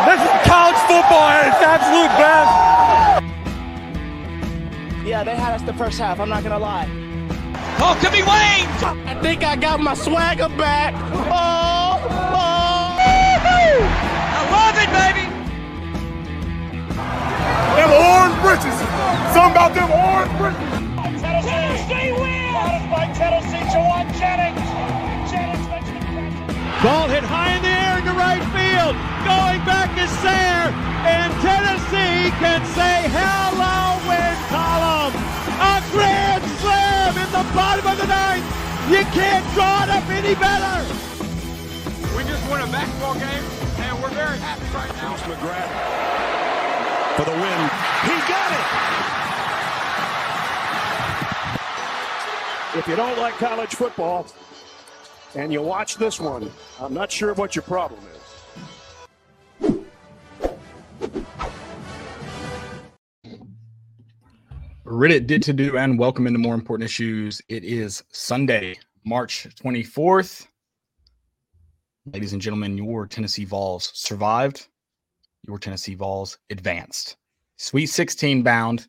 This is college football at its absolute best. Yeah, they had us the first half, I'm not going to lie. Oh, could be Wayne. I think I got my swagger back. Oh. I love it, baby. Them orange britches. Something about them orange britches. Tennessee wins! By Tennessee, Jawan Jennings. Jennings makes the catch. Ball hit high in the air into right field. Going back is Sayre. And Tennessee can say hello, win column. A grand slam in the bottom of the ninth. You can't draw it up any better. We just won a basketball game, and we're very happy right now. It's McGrath for the win. He got it. If you don't like college football and you watch this one, I'm not sure what your problem is. Reddit did to do, and welcome into More Important Issues. It is Sunday, March 24th. Ladies and gentlemen, your Tennessee Vols survived. Your Tennessee Vols advanced. Sweet 16 bound.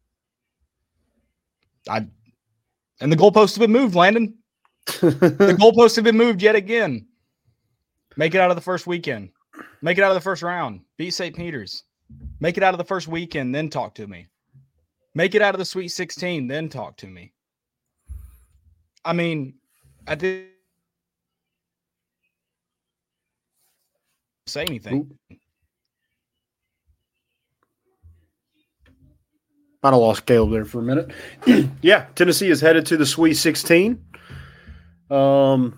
And the goalposts have been moved, Landon. The goalposts have been moved yet again. Make it out of the first weekend. Make it out of the first round. Beat St. Peter's. Make it out of the first weekend, then talk to me. Make it out of the Sweet 16, then talk to me. I mean, I didn't say anything. I'd have lost Caleb there for a minute. Yeah, Tennessee is headed to the Sweet 16. I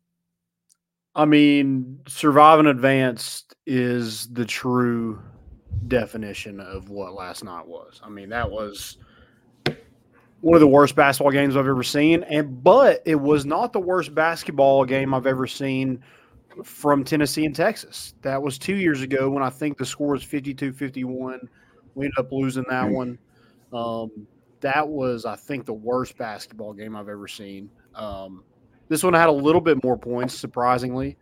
mean, survive and advanced is the true definition of what last night was. I mean, that was one of the worst basketball games I've ever seen, but it was not the worst basketball game I've ever seen from Tennessee and Texas. That was 2 years ago when I think the score was 52-51. We ended up losing that one. That was, I think, the worst basketball game I've ever seen. This one had a little bit more points, surprisingly.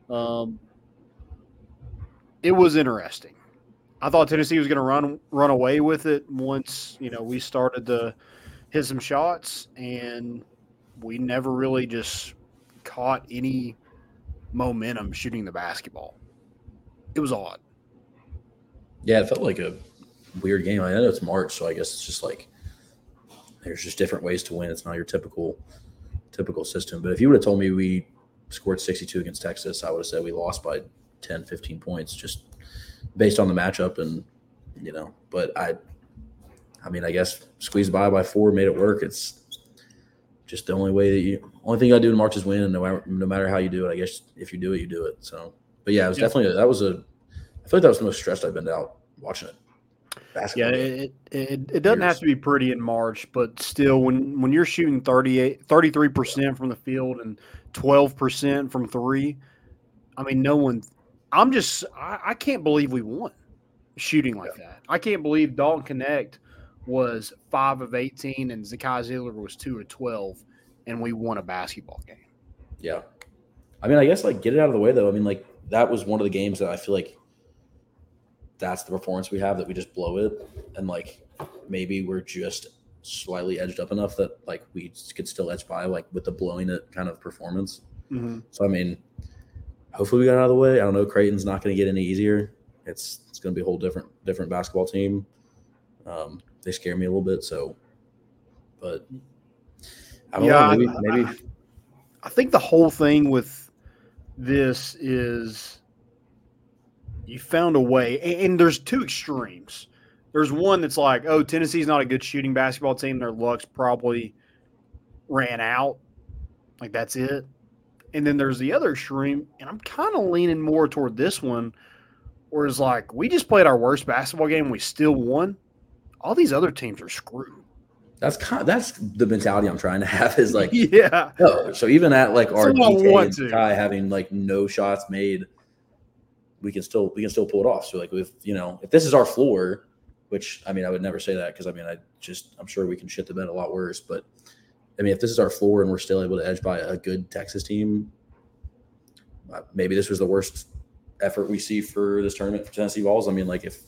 It was interesting. I thought Tennessee was going to run away with it once, we started to hit some shots, and we never really just caught any momentum shooting the basketball. It was odd. Yeah, it felt like a weird game. I know it's March, so I guess it's just like there's just different ways to win. It's not your typical system. But if you would have told me we scored 62 against Texas, I would have said we lost by 10, 15 points just based on the matchup and, but I mean, I guess squeezed by 4, made it work. It's just the only thing you got to do in March is win. And no matter how you do it, I guess if you do it, you do it. So, but yeah, it was definitely, I feel like that was the most stressed I've been out watching it. Basketball game. It doesn't have to be pretty in March, but still when you're shooting 33% from the field and 12% from three, I mean, I can't believe we won shooting like that. I can't believe Dalton Connect was 5 of 18 and Zakai Zeller was 2 of 12, and we won a basketball game. Yeah. I mean, I guess, get it out of the way, though. I mean, that was one of the games that I feel like that's the performance we have, that we just blow it. And, maybe we're just slightly edged up enough that, we could still edge by, with the blowing it kind of performance. Mm-hmm. So, I mean, hopefully we got it out of the way. I don't know. Creighton's not going to get any easier. It's going to be a whole different basketball team. They scare me a little bit. So, but I don't know. Maybe. I think the whole thing with this is you found a way, and there's two extremes. There's one that's Tennessee's not a good shooting basketball team. Their luck's probably ran out. That's it. And then there's the other extreme, and I'm kind of leaning more toward this one, where it's we just played our worst basketball game and we still won. All these other teams are screwed. That's the mentality I'm trying to have is yeah. No, so even at our DK and Kai having no shots made, we can still pull it off. So if this is our floor, which I mean I would never say that because I'm sure we can shit the bed a lot worse, but I mean, if this is our floor and we're still able to edge by a good Texas team, maybe this was the worst effort we see for this tournament for Tennessee Vols. I mean, like if,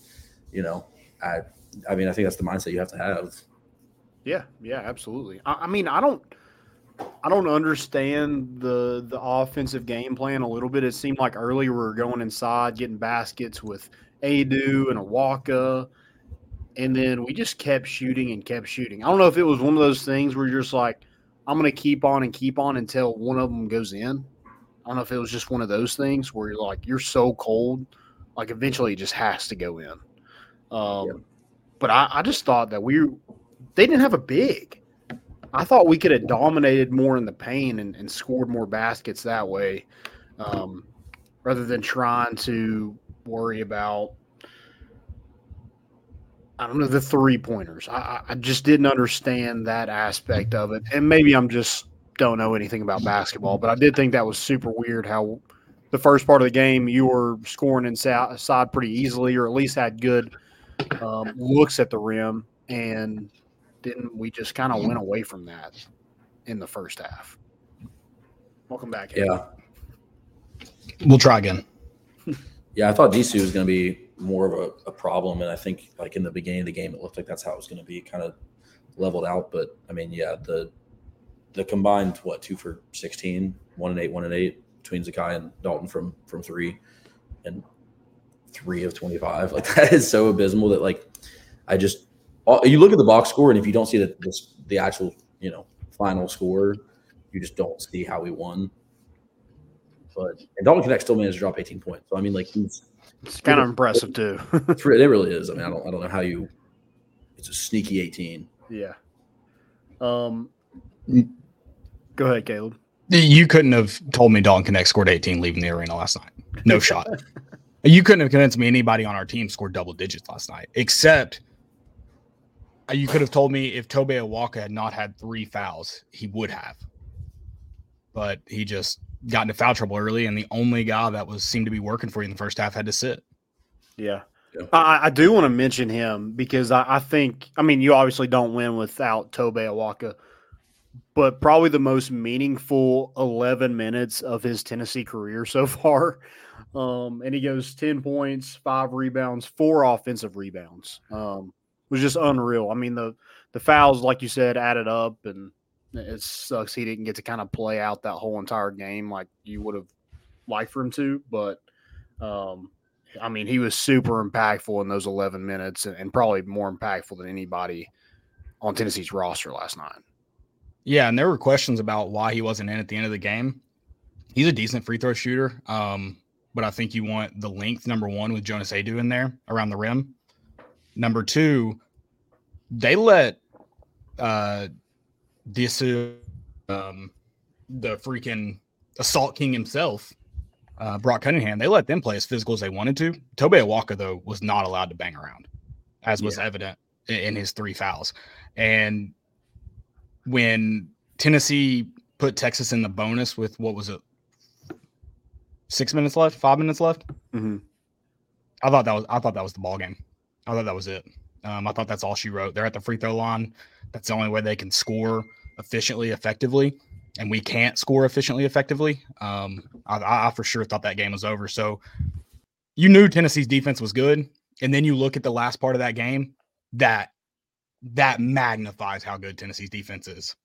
I mean, I think that's the mindset you have to have. Yeah, absolutely. I mean, I don't understand the offensive game plan a little bit. It seemed like earlier we were going inside, getting baskets with Adu and Awaka, and then we just kept shooting and kept shooting. I don't know if it was one of those things where you're just like, I'm going to keep on until one of them goes in. I don't know if it was just one of those things where you're like, you're so cold, like eventually it just has to go in. But I just thought that they didn't have a big. I thought we could have dominated more in the paint and scored more baskets that way, rather than trying to worry about, I don't know, the 3-pointers. I just didn't understand that aspect of it. And maybe I'm just don't know anything about basketball, but I did think that was super weird how the first part of the game you were scoring inside pretty easily, or at least had good looks at the rim, and didn't we just kind of went away from that in the first half. Welcome back. Yeah. We'll try again. Yeah, I thought Disu was going to be more of a problem, and I think like in the beginning of the game it looked like that's how it was going to be, kind of leveled out. But I mean, yeah, the combined 2 for 16, 1 and 8, 1 and 8 between Zakai and Dalton from 3, and 3 of 25, like that is so abysmal that like you look at the box score, and if you don't see the actual final score, you just don't see how we won. And Dalton Knecht still managed to drop 18 points. So I mean, like it's kind of impressive too. It really is. I mean, I don't know how it's a sneaky 18. Yeah. Go ahead, Caleb. You couldn't have told me Dalton Knecht scored 18 leaving the arena last night. No shot. You couldn't have convinced me anybody on our team scored double digits last night, except you could have told me if Tobe Awaka had not had 3 fouls, he would have. But he just got into foul trouble early, and the only guy that seemed to be working for you in the first half had to sit. Yeah. I do want to mention him because I think, I mean, you obviously don't win without Tobe Awaka, but probably the most meaningful 11 minutes of his Tennessee career so far. And he goes 10 points, 5 rebounds, 4 offensive rebounds. Was just unreal. I mean, the fouls, like you said, added up, and it sucks he didn't get to kind of play out that whole entire game like you would have liked for him to. But, I mean, he was super impactful in those 11 minutes and probably more impactful than anybody on Tennessee's roster last night. Yeah, and there were questions about why he wasn't in at the end of the game. He's a decent free throw shooter, but I think you want the length, number one, with Jonas Adu in there around the rim. Number 2, they let Disu, the freaking assault king himself, Brock Cunningham, they let them play as physical as they wanted to. Tobe Awaka, though, was not allowed to bang around, as was evident in his 3 fouls. And when Tennessee put Texas in the bonus with, what was it, 6 minutes left, 5 minutes left? Mm-hmm. I thought that was the ball game. I thought that was it. I thought that's all she wrote. They're at the free throw line. That's the only way they can score efficiently, effectively, and we can't score efficiently, effectively. I for sure thought that game was over. So you knew Tennessee's defense was good, and then you look at the last part of that game, that magnifies how good Tennessee's defense is.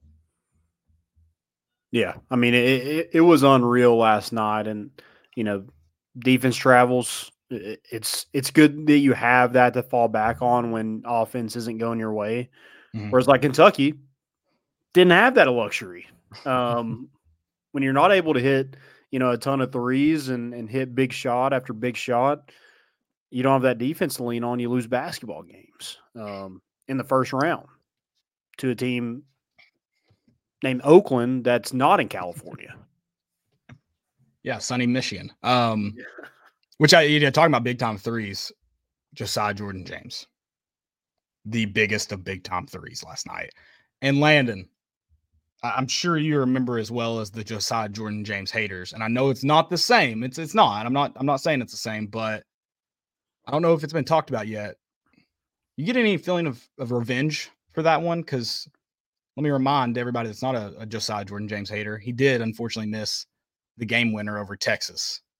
Yeah, I mean, it was unreal last night, and defense travels. It's good that you have that to fall back on when offense isn't going your way. Mm-hmm. Whereas like Kentucky didn't have that luxury. When you're not able to hit, a ton of threes and hit big shot after big shot, you don't have that defense to lean on. You lose basketball games in the first round to a team named Oakland that's not in California. Yeah, sunny Michigan. Which talking about big time threes, Josiah Jordan James, the biggest of big time threes last night. And Landon, I'm sure you remember as well as the Josiah Jordan James haters. And I know it's not the same. It's not. I'm not saying it's the same, but I don't know if it's been talked about yet. You get any feeling of revenge for that one? Because let me remind everybody that's not a Josiah Jordan James hater. He did unfortunately miss the game winner over Texas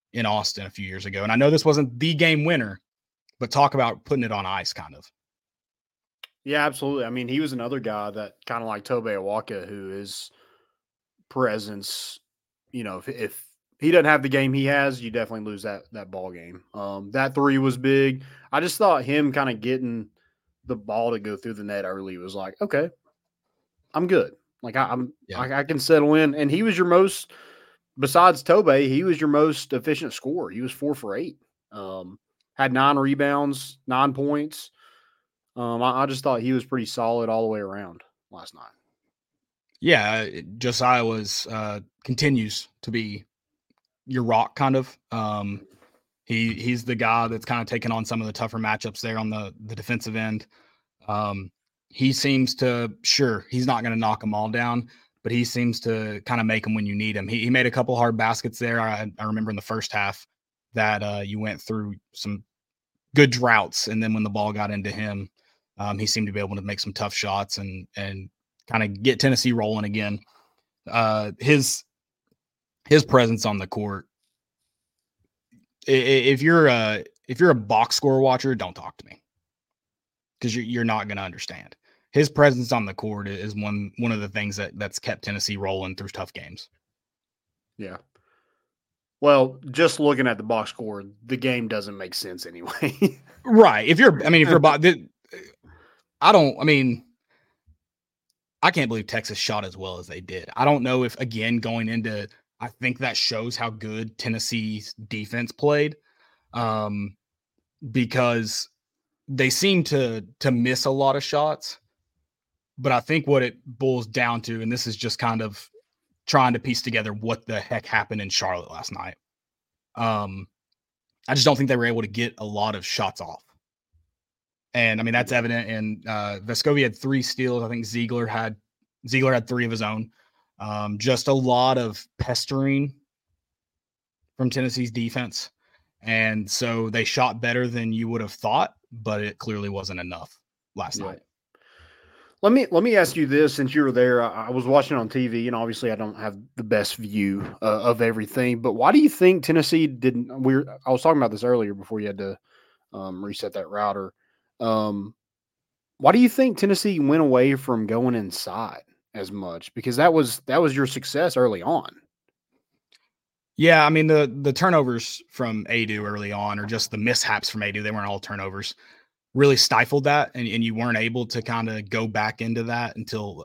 in Austin a few years ago. And I know this wasn't the game winner, but talk about putting it on ice kind of. Yeah, absolutely. I mean, he was another guy that kind of like Tobe Awaka, who his presence, if he doesn't have the game he has, you definitely lose that ball game. That 3 was big. I just thought him kind of getting the ball to go through the net early was like, okay, I'm good. Like I can settle in. And he was your most, besides Tobe, he was your most efficient scorer. He was 4 for 8. Had 9 rebounds, 9 points. I just thought he was pretty solid all the way around last night. Yeah, Josiah continues to be your rock kind of. He's the guy that's kind of taken on some of the tougher matchups there on the defensive end. He seems to, sure, he's not going to knock them all down, but he seems to kind of make them when you need him. He made a couple hard baskets there. I remember in the first half that you went through some good droughts, and then when the ball got into him, he seemed to be able to make some tough shots and kind of get Tennessee rolling again. His presence on the court. If you're a box score watcher, don't talk to me, because you're not going to understand. His presence on the court is one of the things that's kept Tennessee rolling through tough games. Yeah. Well, just looking at the box score, the game doesn't make sense anyway. Right. If you're I can't believe Texas shot as well as they did. I don't know if, again, going into, I think that shows how good Tennessee's defense played, because they seem to miss a lot of shots. But I think what it boils down to, and this is just kind of trying to piece together what the heck happened in Charlotte last night. I just don't think they were able to get a lot of shots off. And I mean, that's evident in Vescovi had 3 steals. I think Ziegler had 3 of his own. Just a lot of pestering from Tennessee's defense. And so they shot better than you would have thought, but it clearly wasn't enough last night. Let me ask you this, since you were there. I was watching on TV, and obviously I don't have the best view of everything, but why do you think Tennessee didn't – I was talking about this earlier before you had to reset that router. Why do you think Tennessee went away from going inside as much? Because that was your success early on. Yeah, I mean, the turnovers from Adu early on, or just the mishaps from Adu, they weren't all turnovers, really stifled that, and you weren't able to kind of go back into that until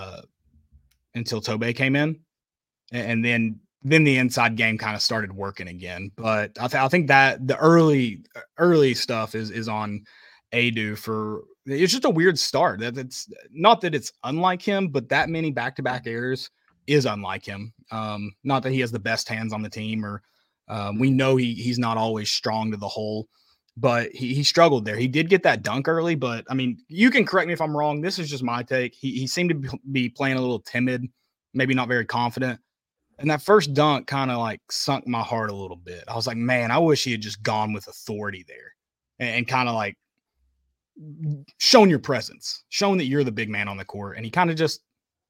Tobe came in, and then the inside game kind of started working again. But I think that the early stuff is on Adu. It's just a weird start. That's not that it's unlike him, but that many back-to-back errors is unlike him. Not that he has the best hands on the team, or we know he's not always strong to the hole, but he struggled there. He did get that dunk early, but I mean, you can correct me if I'm wrong. This is just my take. He seemed to be playing a little timid, maybe not very confident. And that first dunk kind of like sunk my heart a little bit. I was like, man, I wish he had just gone with authority there and kind of like shown your presence, shown that you're the big man on the court. And he kind of just,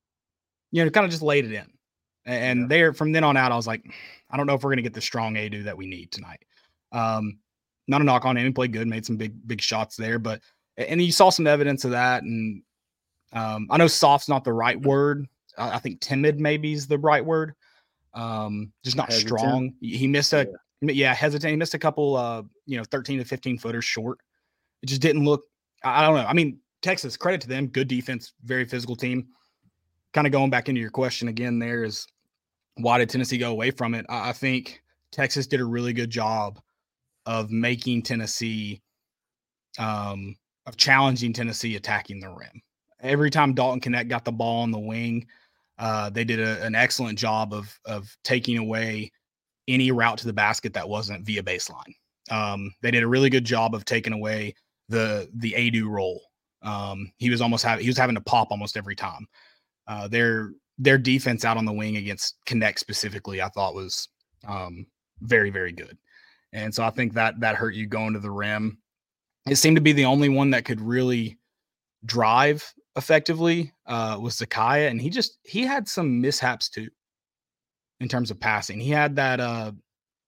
just laid it in. And there, from then on out, I was like, I don't know if we're going to get the strong Adu that we need tonight. Not a knock on him. He played good, made some big shots there, and you saw some evidence of that. And I know soft's not the right word. I think timid maybe is the right word. Just not hesitant. Strong. He missed hesitant. He missed a couple, 13 to 15 footers short. It just didn't look, I don't know. I mean, Texas, credit to them, good defense, very physical team. Kind of going back into your question again, there is why did Tennessee go away from it? I think Texas did a really good job of making Tennessee, of challenging Tennessee attacking the rim. Every time Dalton Knecht got the ball on the wing, they did an excellent job of taking away any route to the basket that wasn't via baseline. They did a really good job of taking away the Adu roll. He was having to pop almost every time. Their defense out on the wing against Knecht specifically, I thought was very, very good. And so I think that hurt you going to the rim. It seemed to be the only one that could really drive effectively was Zakiah, and he had some mishaps too in terms of passing. He had that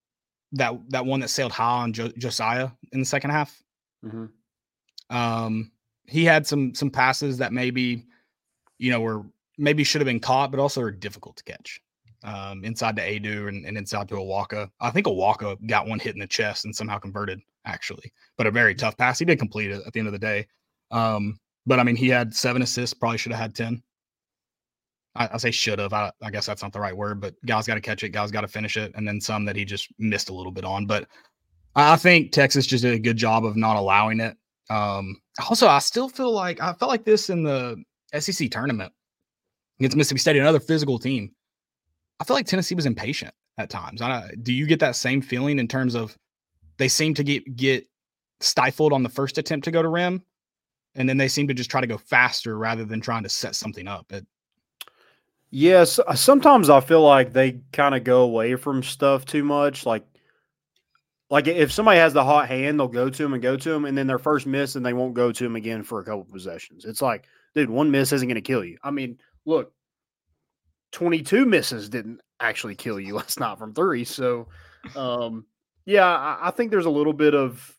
that one that sailed high on Josiah in the second half. Mm-hmm. He had some passes that maybe, maybe should have been caught, but also are difficult to catch. Inside to Adu and inside to Awaka. I think Awaka got one hit in the chest and somehow converted, actually. But a very tough pass. He did complete it at the end of the day. But, I mean, he had 7 assists, probably should have had 10. I say should have. I guess that's not the right word, but guys got to catch it. Guys got to finish it. And then some that he just missed a little bit on. But I think Texas just did a good job of not allowing it. Also, I still feel like I felt like this in the SEC tournament against Mississippi State, another physical team. I feel like Tennessee was impatient at times. Do you get that same feeling in terms of they seem to get stifled on the first attempt to go to rim, and then they seem to just try to go faster rather than trying to set something up? Yes, sometimes I feel like they kind of go away from stuff too much. Like if somebody has the hot hand, they'll go to him, and then their first miss, and they won't go to him again for a couple possessions. It's like, dude, one miss isn't going to kill you. I mean, look, 22 misses didn't actually kill you last night from 3. So, yeah, I think there's a little bit of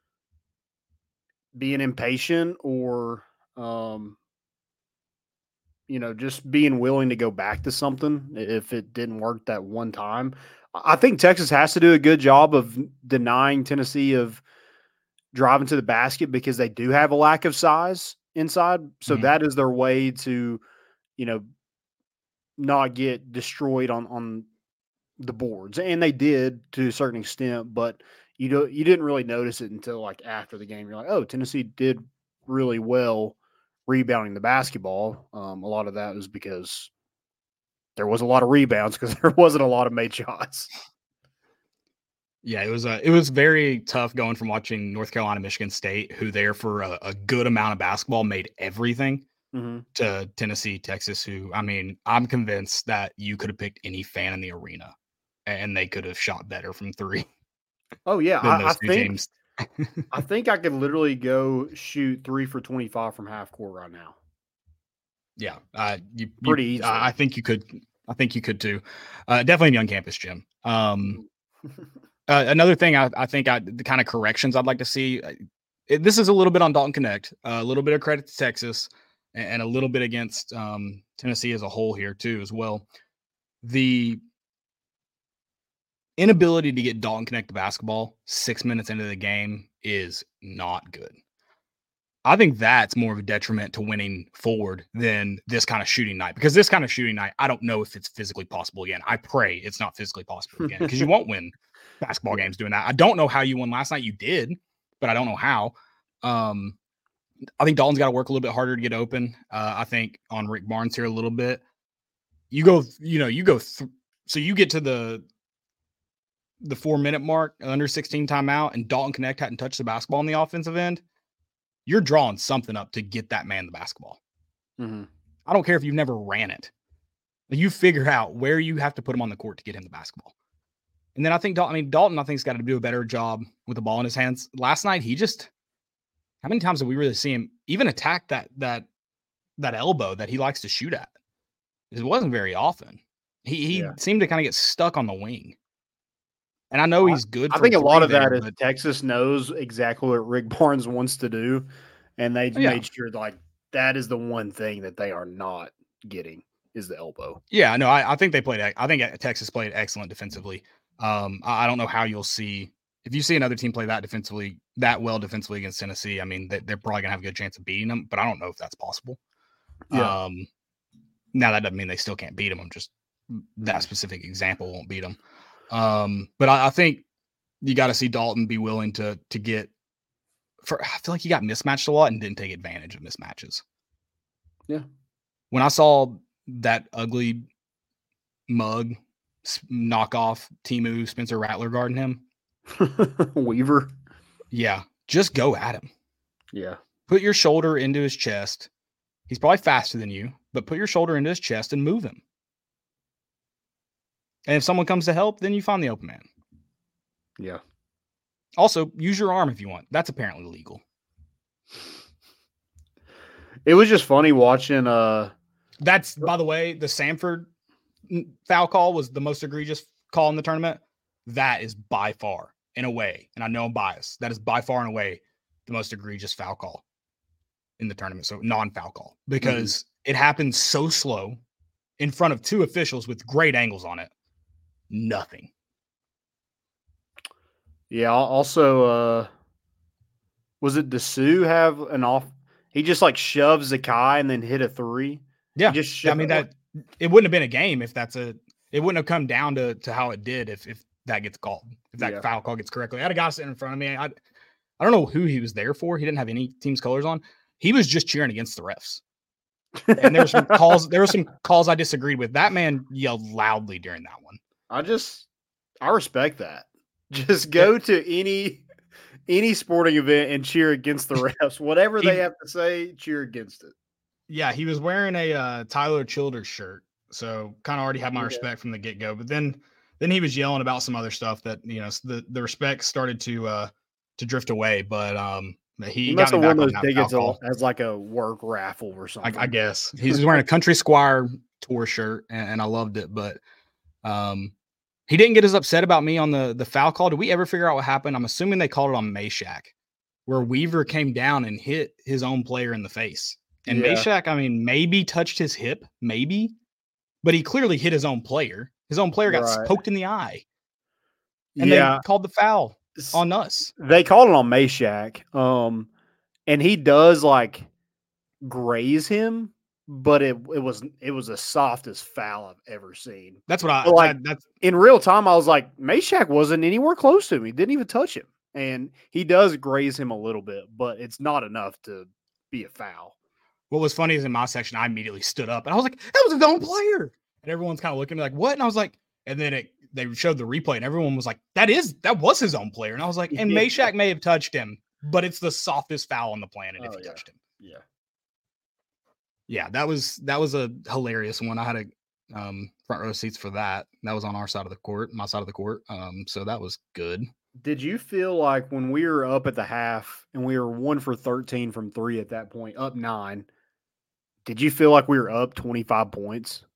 being impatient or, just being willing to go back to something if it didn't work that one time. I think Texas has to do a good job of denying Tennessee of driving to the basket because they do have a lack of size inside. So that is their way to, not get destroyed on the boards. And they did to a certain extent, but you didn't really notice it until like after the game. You're like, oh, Tennessee did really well rebounding the basketball. A lot of that was because there was a lot of rebounds because there wasn't a lot of made shots. Yeah, it was very tough going from watching North Carolina, Michigan State, who there for a good amount of basketball made everything, to Tennessee, Texas, who, I mean, I'm convinced that you could have picked any fan in the arena and they could have shot better from 3. Oh yeah, I think I could literally go shoot 3 for 25 from half court right now. Yeah, pretty easy. I think you could. I think you could too. Definitely in young campus, Jim. Another thing, I think the kind of corrections I'd like to see. This is a little bit on Dalton Connect, a little bit of credit to Texas, and a little bit against Tennessee as a whole here too, as well. The inability to get Dalton Connect to basketball 6 minutes into the game is not good. I think that's more of a detriment to winning forward than this kind of shooting night, because this kind of shooting night, I don't know if it's physically possible again. I pray it's not physically possible again, because you won't win basketball games doing that. I don't know how you won last night. You did, but I don't know how. I think Dalton's got to work a little bit harder to get open. I think on Rick Barnes here a little bit. So you get to the 4-minute mark, under 16 timeout, and Dalton Connect hadn't touched the basketball on the offensive end. You're drawing something up to get that man the basketball. I don't care if you've never ran it. You figure out where you have to put him on the court to get him the basketball. And then I think Dalton, I think, has got to do a better job with the ball in his hands. Last night, how many times did we really see him even attack that elbow that he likes to shoot at? It wasn't very often. He seemed to kind of get stuck on the wing. And I know he's good. I think a lot of that is Texas knows exactly what Rick Barnes wants to do, and they made sure like that is the one thing that they are not getting is the elbow. Yeah, no, I think Texas played excellent defensively. I don't know how you'll see if you see another team play that well defensively against Tennessee. I mean, they're probably gonna have a good chance of beating them, but I don't know if that's possible. Yeah. Now that doesn't mean they still can't beat them. I'm just that specific example won't beat them. But I think you got to see Dalton be willing to get. I feel like he got mismatched a lot and didn't take advantage of mismatches. Yeah. When I saw that ugly mug knockoff Temu Spencer Rattler guarding him, Weaver. Yeah, just go at him. Yeah. Put your shoulder into his chest. He's probably faster than you, but put your shoulder into his chest and move him. And if someone comes to help, then you find the open man. Yeah. Also, use your arm if you want. That's apparently legal. It was just funny watching. That's, by the way, the Samford foul call was the most egregious call in the tournament. that is by far, in a way, and I know I'm biased, that is by far and away the most egregious foul call in the tournament. So non-foul call, because it happened so slow in front of two officials with great angles on it. Nothing. Yeah. Also, was it Dessou have an off? He just like shoves Zakai and then hit a three. Yeah. Just I mean, that it wouldn't have been a game if it wouldn't have come down to how it did if that gets called, if that foul call gets correctly. I had a guy sitting in front of me. I don't know who he was there for. He didn't have any team's colors on. He was just cheering against the refs. And there were some calls I disagreed with. That man yelled loudly during that one. I respect that. Just go to any sporting event and cheer against the refs. Whatever they have to say, cheer against it. Yeah, he was wearing a Tyler Childers shirt, so kind of already had my respect from the get-go. But then he was yelling about some other stuff that, you know, the respect started to drift away. But he must got have me won back those on tickets as like a work raffle or something. I guess he's wearing a Country Squire tour shirt, and I loved it. But he didn't get as upset about me on the foul call. Did we ever figure out what happened? I'm assuming they called it on Meshack, where Weaver came down and hit his own player in the face. And Meshack, I mean, maybe touched his hip, maybe, but he clearly hit his own player. His own player got poked in the eye. And they called the foul on us. They called it on Meshack. And he does like graze him, but it was the softest foul I've ever seen. That's what that's in real time. I was like, Meshack wasn't anywhere close to him. He didn't even touch him. And he does graze him a little bit, but it's not enough to be a foul. What was funny is in my section, I immediately stood up and I was like, that was his own player. And everyone's kind of looking at me like, what? And I was like, and then they showed the replay and everyone was like, that was his own player. And I was like, and Meshack may have touched him, but it's the softest foul on the planet if he touched him. Yeah. Yeah, that was a hilarious one. I had a front row seats for that. That was on our side of the court, my side of the court. So that was good. Did you feel like when we were up at the half and we were 1 for 13 from 3 at that point, up 9, did you feel like we were up 25 points?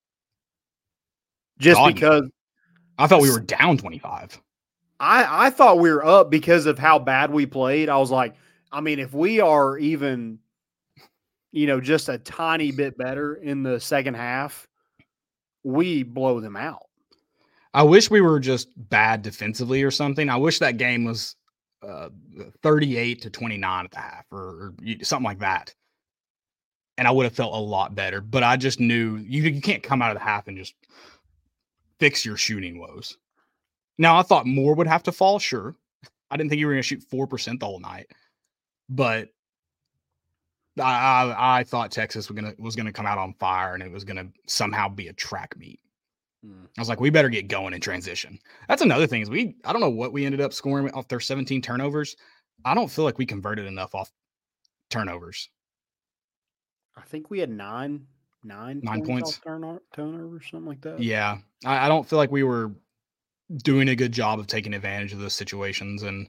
Because I thought we were down 25. I thought we were up because of how bad we played. I was like, I mean, if we are even, you know, just a tiny bit better in the second half, we blow them out. I wish we were just bad defensively or something. I wish that game was 38-29 at the half or something like that. And I would have felt a lot better. But I just knew you can't come out of the half and just fix your shooting woes. Now, I thought more would have to fall, sure. I didn't think you were going to shoot 4% the whole night. But I thought Texas was gonna come out on fire and it was gonna somehow be a track meet. I was like, we better get going in transition. That's another thing is I don't know what we ended up scoring off their 17 turnovers. I don't feel like we converted enough off turnovers. I think we had nine points off turnovers, something like that. Yeah, I don't feel like we were doing a good job of taking advantage of those situations, and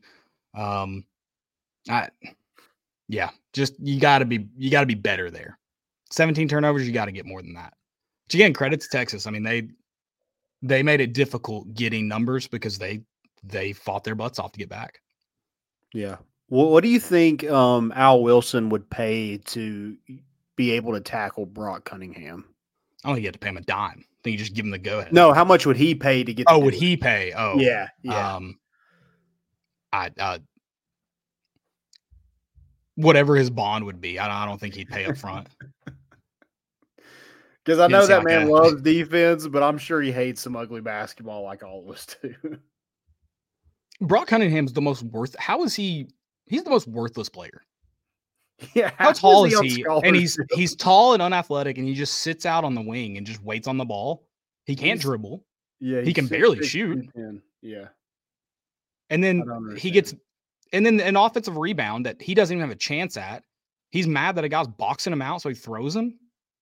just you got to be better there. 17 turnovers, you got to get more than that. But again, credit to Texas. I mean, they made it difficult getting numbers because they fought their butts off to get back. Yeah. Well, what do you think Al Wilson would pay to be able to tackle Brock Cunningham? I don't think you had to pay him a dime. I think you just give him the go ahead. No, how much would he pay to get? Oh, would he pay? Oh, yeah. Whatever his bond would be, I don't think he'd pay up front. Because I know that man loves defense, but I'm sure he hates some ugly basketball like all of us do. Brock Cunningham's the most How is he? He's the most worthless player. Yeah. How tall is he? And he's tall and unathletic, and he just sits out on the wing and just waits on the ball. He can't dribble. Yeah. He can barely shoot. Yeah. And then he gets, and then an offensive rebound that he doesn't even have a chance at. He's mad that a guy's boxing him out, so he throws him.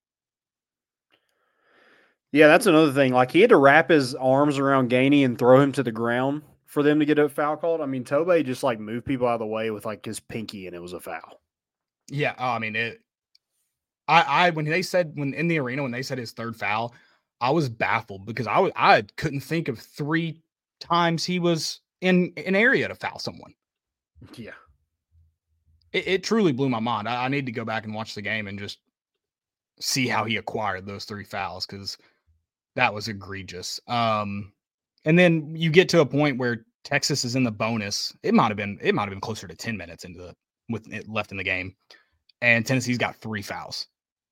Yeah, that's another thing. Like, he had to wrap his arms around Gainey and throw him to the ground for them to get a foul called. I mean, Tobey just, like, moved people out of the way with, like, his pinky, and it was a foul. Yeah, I mean, when in the arena, when they said his third foul, I was baffled because I couldn't think of 3 times he was in an area to foul someone. Yeah. It truly blew my mind. I need to go back and watch the game and just see how he acquired those 3 fouls, because that was egregious. And then you get to a point where Texas is in the bonus. It might have been closer to 10 minutes with it left in the game, and Tennessee's got 3 fouls.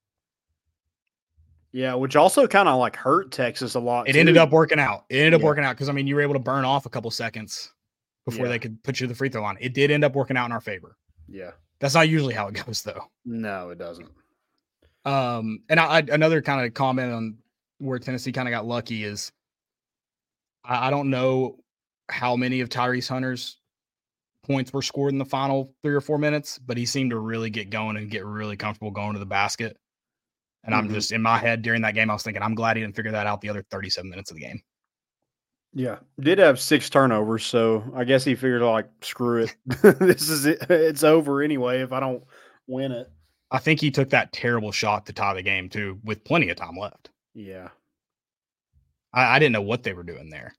Yeah, which also kind of like hurt Texas a lot. It ended up working out. Because I mean, you were able to burn off a couple seconds before they could put you to the free throw line. It did end up working out in our favor. Yeah, that's not usually how it goes, though. No, it doesn't. And another kind of comment on where Tennessee kind of got lucky is I don't know how many of Tyrese Hunter's points were scored in the final 3 or 4 minutes, but he seemed to really get going and get really comfortable going to the basket. And I'm just in my head during that game, I was thinking, I'm glad he didn't figure that out the other 37 minutes of the game. Yeah, did have 6 turnovers, so I guess he figured like, screw it, this is it. It's over anyway if I don't win it. I think he took that terrible shot to tie the game too, with plenty of time left. Yeah, I didn't know what they were doing there.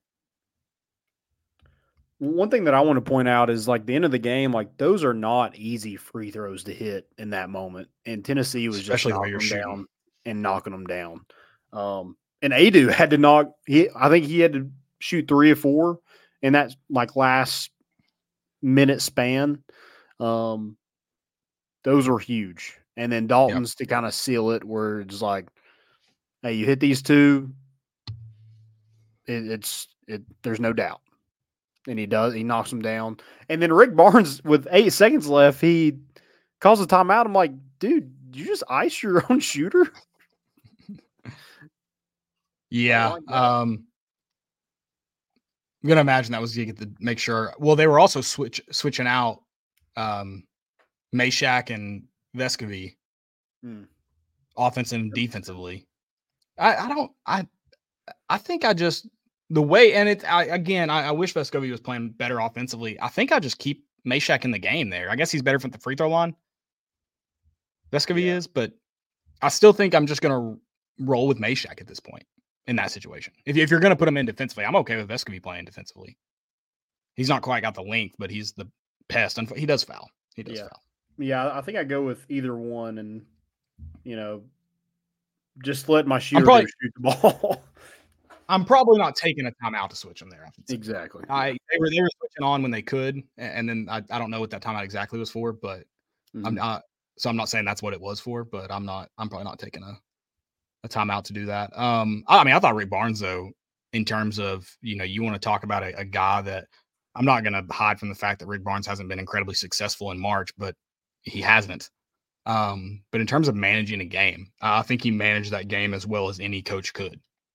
One thing that I want to point out is like the end of the game, like those are not easy free throws to hit in that moment. And Tennessee was especially just knocking them down and knocking them down. And Adu had to knock. I think he had to shoot 3 or 4 in that like last minute span. Those were huge. And then Dalton's to kind of seal it, where it's like, hey, you hit these 2, there's no doubt. And he knocks them down. And then Rick Barnes, with 8 seconds left, he calls a timeout. I'm like, dude, you just ice your own shooter? Yeah. I'm going to imagine that was to get to make sure. Well, they were also switching out Meshack and Vescovi offense and defensively. I think I just the way, and I wish Vescovi was playing better offensively. I think I just keep Meshack in the game there. I guess he's better from the free throw line. Vescovi is, but I still think I'm just going to roll with Meshack at this point in that situation. If you're going to put him in defensively, I'm okay with Vescovi playing defensively. He's not quite got the length, but he's the pest. And he does foul. Foul. Yeah, I think I go with either one, and just let my shooter shoot the ball. I'm probably not taking a timeout to switch them there. Exactly. They were switching on when they could, and then I don't know what that timeout exactly was for, but I'm not saying that's what it was for, but I'm probably not taking a timeout to do that. I thought Rick Barnes, though, in terms of, you want to talk about a guy that I'm not going to hide from the fact that Rick Barnes hasn't been incredibly successful in March, but he hasn't. But in terms of managing a game, I think he managed that game as well as any coach could.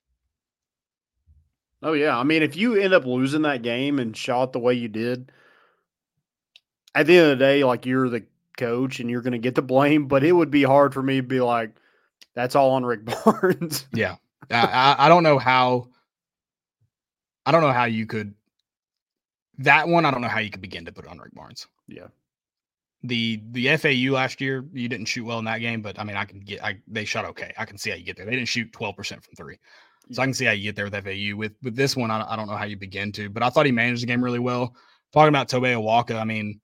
Oh, yeah. I mean, if you end up losing that game and shot the way you did, at the end of the day, like, you're the coach and you're going to get the blame, but it would be hard for me to be like, that's all on Rick Barnes. Yeah. I don't know how you could, that one, I don't know how you could begin to put it on Rick Barnes. Yeah. The FAU last year, you didn't shoot well in that game, but I mean, they shot okay. I can see how you get there. They didn't shoot 12% from 3. So I can see how you get there with FAU. With this one, I don't know how you begin to, but I thought he managed the game really well. Talking about Tobe Awaka, I mean,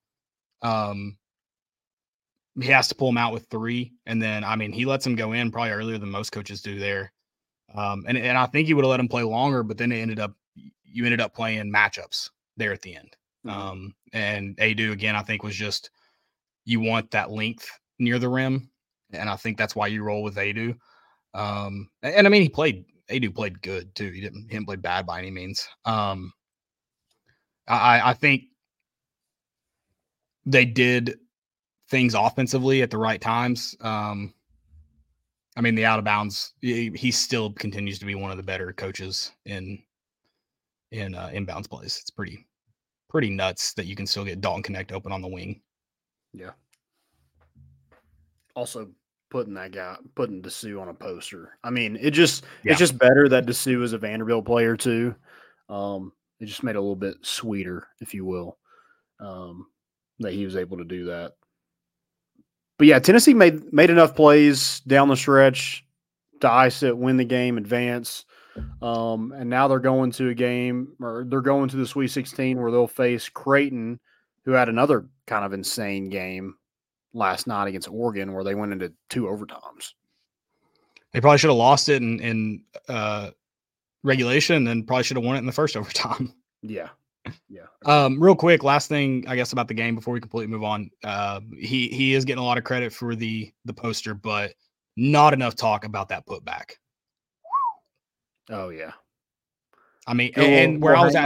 he has to pull him out with 3, and then he lets him go in probably earlier than most coaches do there. And I think he would have let him play longer, but then you ended up playing matchups there at the end. And Adu again, I think was just, you want that length near the rim, and I think that's why you roll with Adu. And I mean, Adu played good too. He didn't play bad by any means. I think they did things offensively at the right times. The out of bounds, he still continues to be one of the better coaches in inbounds plays. It's pretty nuts that you can still get Dalton Connect open on the wing. Yeah. Also, putting Dessou on a poster. I mean, it's just better that Dessou is a Vanderbilt player too. It just made it a little bit sweeter, if you will, that he was able to do that. But yeah, Tennessee made enough plays down the stretch to ice it, win the game, advance. And now they're going to a game, or they're going to the Sweet 16 where they'll face Creighton, who had another kind of insane game last night against Oregon where they went into 2 overtimes. They probably should have lost it in regulation and probably should have won it in the first overtime. Yeah. Real quick, last thing, I guess, about the game before we completely move on. He is getting a lot of credit for the poster, but not enough talk about that putback. Oh, yeah. I mean, and where I was at,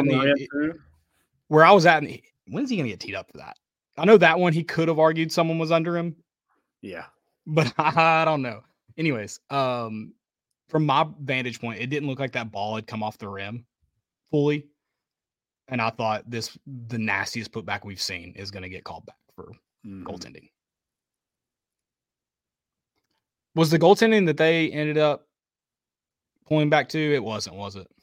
when's he going to get teed up for that? I know that one he could have argued someone was under him. Yeah. But I don't know. Anyways, from my vantage point, it didn't look like that ball had come off the rim fully. And I thought the nastiest putback we've seen is going to get called back for goaltending. Was the goaltending that they ended up pulling back to? It wasn't, was it?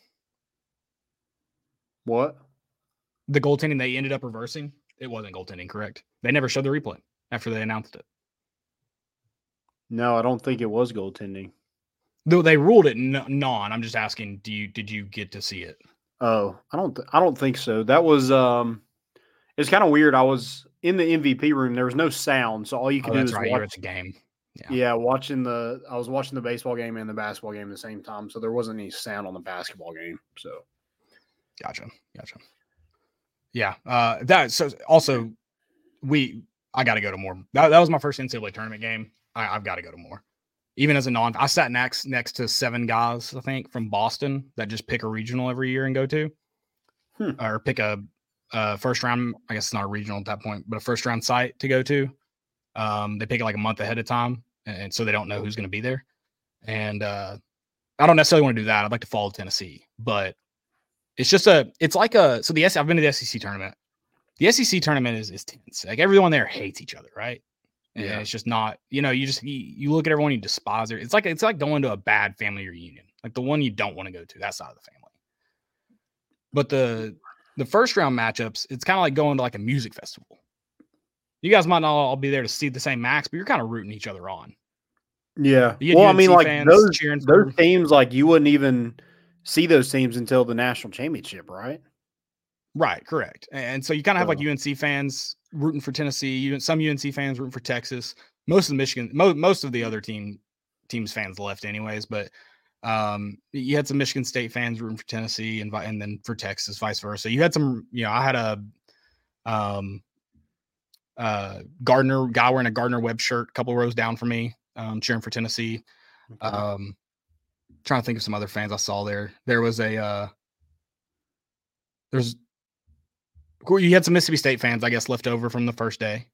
What? The goaltending they ended up reversing? It wasn't goaltending, correct? They never showed the replay after they announced it. No, I don't think it was goaltending. Though they ruled it non. I'm just asking, did you get to see it? Oh, I don't think so. That was it's kind of weird. I was in the MVP room. There was no sound, so all you could do is watch. You're at the game. Yeah, I was watching the baseball game and the basketball game at the same time, so there wasn't any sound on the basketball game. So, gotcha. Yeah, so also I got to go to more. That was my first NCAA tournament game. I've got to go to more. Even as a I sat next to 7 guys, I think, from Boston that just pick a regional every year and go to, or pick a first round. I guess it's not a regional at that point, but a first round site to go to. They pick it like a month ahead of time, and so they don't know who's going to be there. And I don't necessarily want to do that. I'd like to follow Tennessee, but it's just I've been to the SEC tournament. The SEC tournament is tense. Like everyone there hates each other, right? And it's just not, you look at everyone, you despise it. It's like going to a bad family reunion, like the one you don't want to go to, that side of the family. But the first round matchups, it's kind of like going to like a music festival. You guys might not all be there to see the same max, but you're kind of rooting each other on. Yeah. Well, I mean, like those teams, like you wouldn't even see those teams until the national championship, right? Right, correct. And so you kind of have like UNC fans rooting for Tennessee, some UNC fans rooting for Texas. Most of the other teams fans left anyways, but you had some Michigan State fans rooting for Tennessee and then for Texas, vice versa. You had some, I had a Gardner guy wearing a Gardner Webb shirt, a couple rows down from me, cheering for Tennessee. Okay. Trying to think of some other fans I saw there. There was you had some Mississippi State fans, I guess, left over from the first day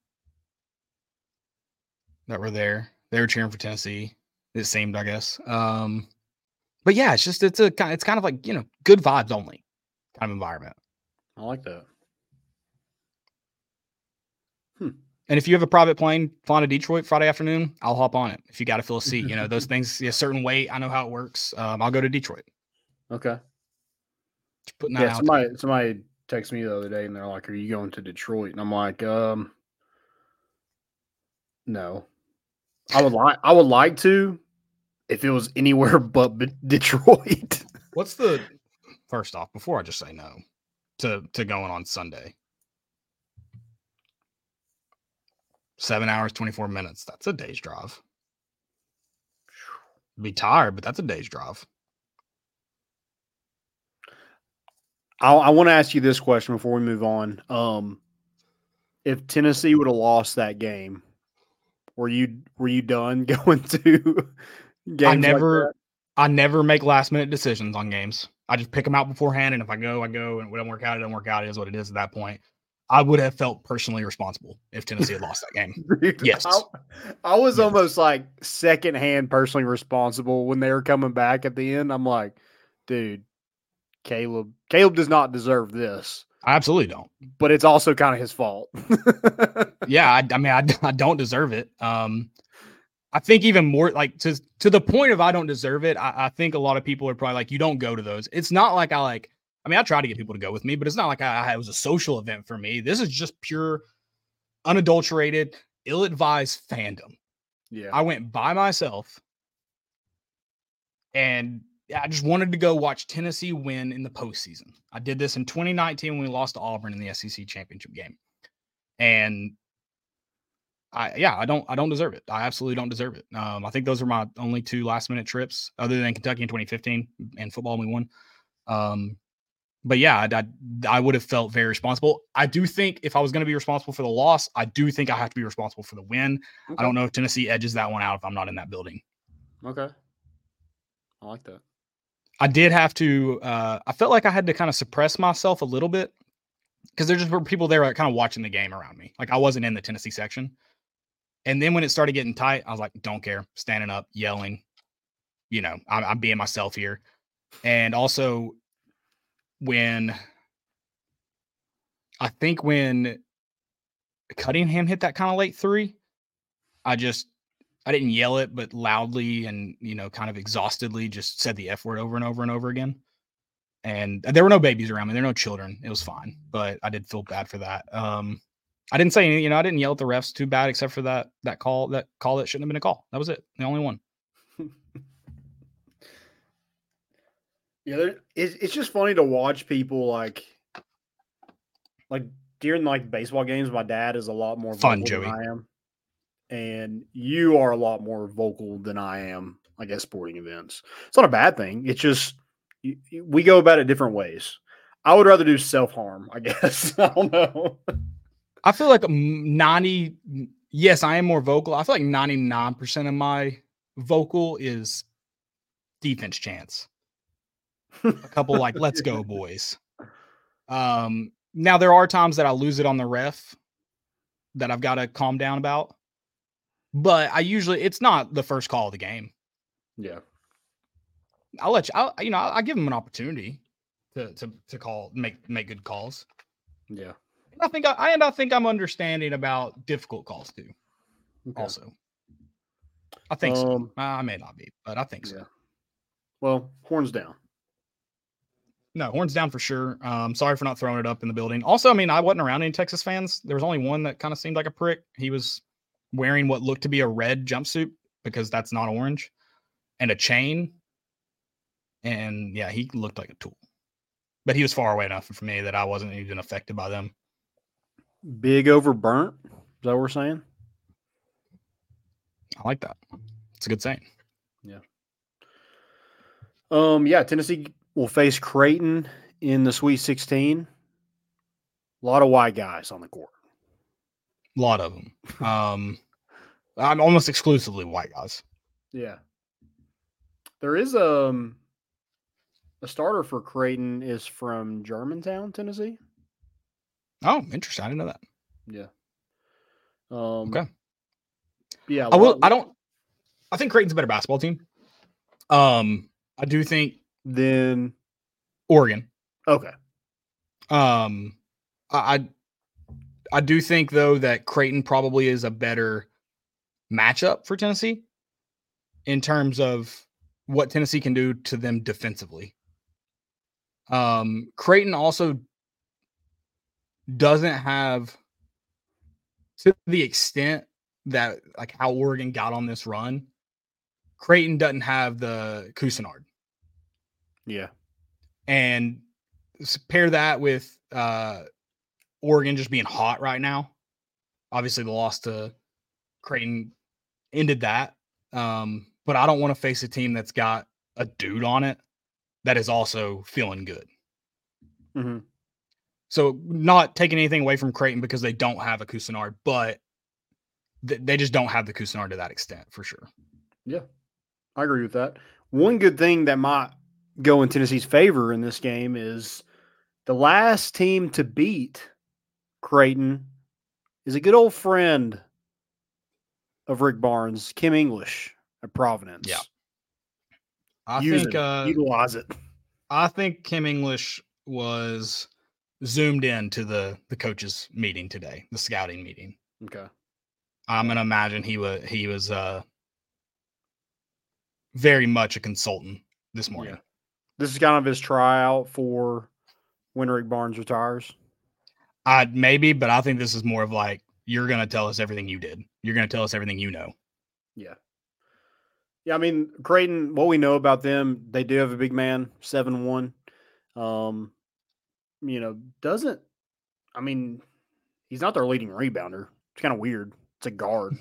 that were there. They were cheering for Tennessee. It seemed, I guess. But yeah, it's kind of like, good vibes only kind of environment. I like that. And if you have a private plane flying to Detroit Friday afternoon, I'll hop on it. If you got to fill a seat, those things, a certain weight, I know how it works. I'll go to Detroit. Okay. Just putting that out. Somebody texted me the other day and they're like, "Are you going to Detroit?" And I'm like, no. I would like to if it was anywhere but Detroit. What's first off, before I just say no to going on Sunday? 7 hours, 24 minutes. That's a day's drive. Be tired, but that's a day's drive. I want to ask you this question before we move on. If Tennessee would have lost that game, were you done going to games? I never make last minute decisions on games. I just pick them out beforehand, and if I go, and if it don't work out, it don't work out. It is what it is at that point. I would have felt personally responsible if Tennessee had lost that game. Yes. I was almost like secondhand personally responsible when they were coming back at the end. I'm like, dude, Caleb does not deserve this. I absolutely don't. But it's also kind of his fault. Yeah, I don't deserve it. I think even more like to the point of I don't deserve it. I think a lot of people are probably like, you don't go to those. It's not like I try to get people to go with me, but it's not like it was a social event for me. This is just pure, unadulterated, ill-advised fandom. Yeah. I went by myself, and I just wanted to go watch Tennessee win in the postseason. I did this in 2019 when we lost to Auburn in the SEC championship game. And I don't deserve it. I absolutely don't deserve it. I think those are my only 2 last-minute trips other than Kentucky in 2015 and football we won. But yeah, I would have felt very responsible. I do think if I was going to be responsible for the loss, I do think I have to be responsible for the win. Okay. I don't know if Tennessee edges that one out if I'm not in that building. Okay. I like that. I did have to I felt like I had to kind of suppress myself a little bit because there just were people there kind of watching the game around me. Like I wasn't in the Tennessee section. And then when it started getting tight, I was like, don't care, standing up, yelling. You know, I'm being myself here. And also when Cunningham hit that kind of late 3, I didn't yell it, but loudly and, you know, kind of exhaustedly just said the F word over and over and over again. And there were no babies around me. There were no children. It was fine, but I did feel bad for that. I didn't say anything, you know, I didn't yell at the refs too bad, except for that call that shouldn't have been a call. That was it. The only one. Yeah, it's just funny to watch people like during like baseball games. My dad is a lot more fun, vocal Joey. than I am, and you are a lot more vocal than I am. I guess sporting events. It's not a bad thing. It's just we go about it different ways. I would rather do self-harm, I guess. I don't know. I feel like yes, I am more vocal. I feel like 99% of my vocal is defense chants. A couple like, let's go, boys. Now there are times that I lose it on the ref that I've got to calm down about. But it's not the first call of the game. Yeah. I'll give them an opportunity to call, make good calls. Yeah. I think I'm understanding about difficult calls too. Okay. Also, I think so. I may not be, but I think so. Well, horns down. No, horns down for sure. Sorry for not throwing it up in the building. Also, I mean, I wasn't around any Texas fans. There was only one that kind of seemed like a prick. He was wearing what looked to be a red jumpsuit because that's not orange, and a chain. And yeah, he looked like a tool. But he was far away enough from me that I wasn't even affected by them. Big over burnt? Is that what we're saying? I like that. It's a good saying. Yeah. Tennessee will face Creighton in the Sweet 16. A lot of white guys on the court. A lot of them. I'm almost exclusively white guys. Yeah. There is a starter for Creighton is from Germantown, Tennessee. Oh, interesting. I didn't know that. Yeah. Okay. Yeah. I think Creighton's a better basketball team. I do think then Oregon. Okay. I do think though that Creighton probably is a better matchup for Tennessee in terms of what Tennessee can do to them defensively. Creighton also doesn't have, to the extent that like how Oregon got on this run, Creighton doesn't have the Cousinard. Yeah. And pair that with Oregon just being hot right now. Obviously the loss to Creighton ended that. But I don't want to face a team that's got a dude on it that is also feeling good. Mm-hmm. So not taking anything away from Creighton because they don't have a Cousinard, but they just don't have the Cousinard to that extent for sure. Yeah, I agree with that. One good thing that might go in Tennessee's favor in this game is the last team to beat Creighton is a good old friend of Rick Barnes, Kim English at Providence. Yeah. Utilize it. I think Kim English was zoomed in to the coaches meeting today, the scouting meeting. Okay. I'm going to imagine he was very much a consultant this morning. Yeah. This is kind of his tryout for when Rick Barnes retires. Maybe, but I think this is more of like, you're going to tell us everything you did. You're going to tell us everything you know. Yeah. Yeah, I mean, Creighton, what we know about them, they do have a big man, 7'1". Doesn't – I mean, he's not their leading rebounder. It's kind of weird. It's a guard.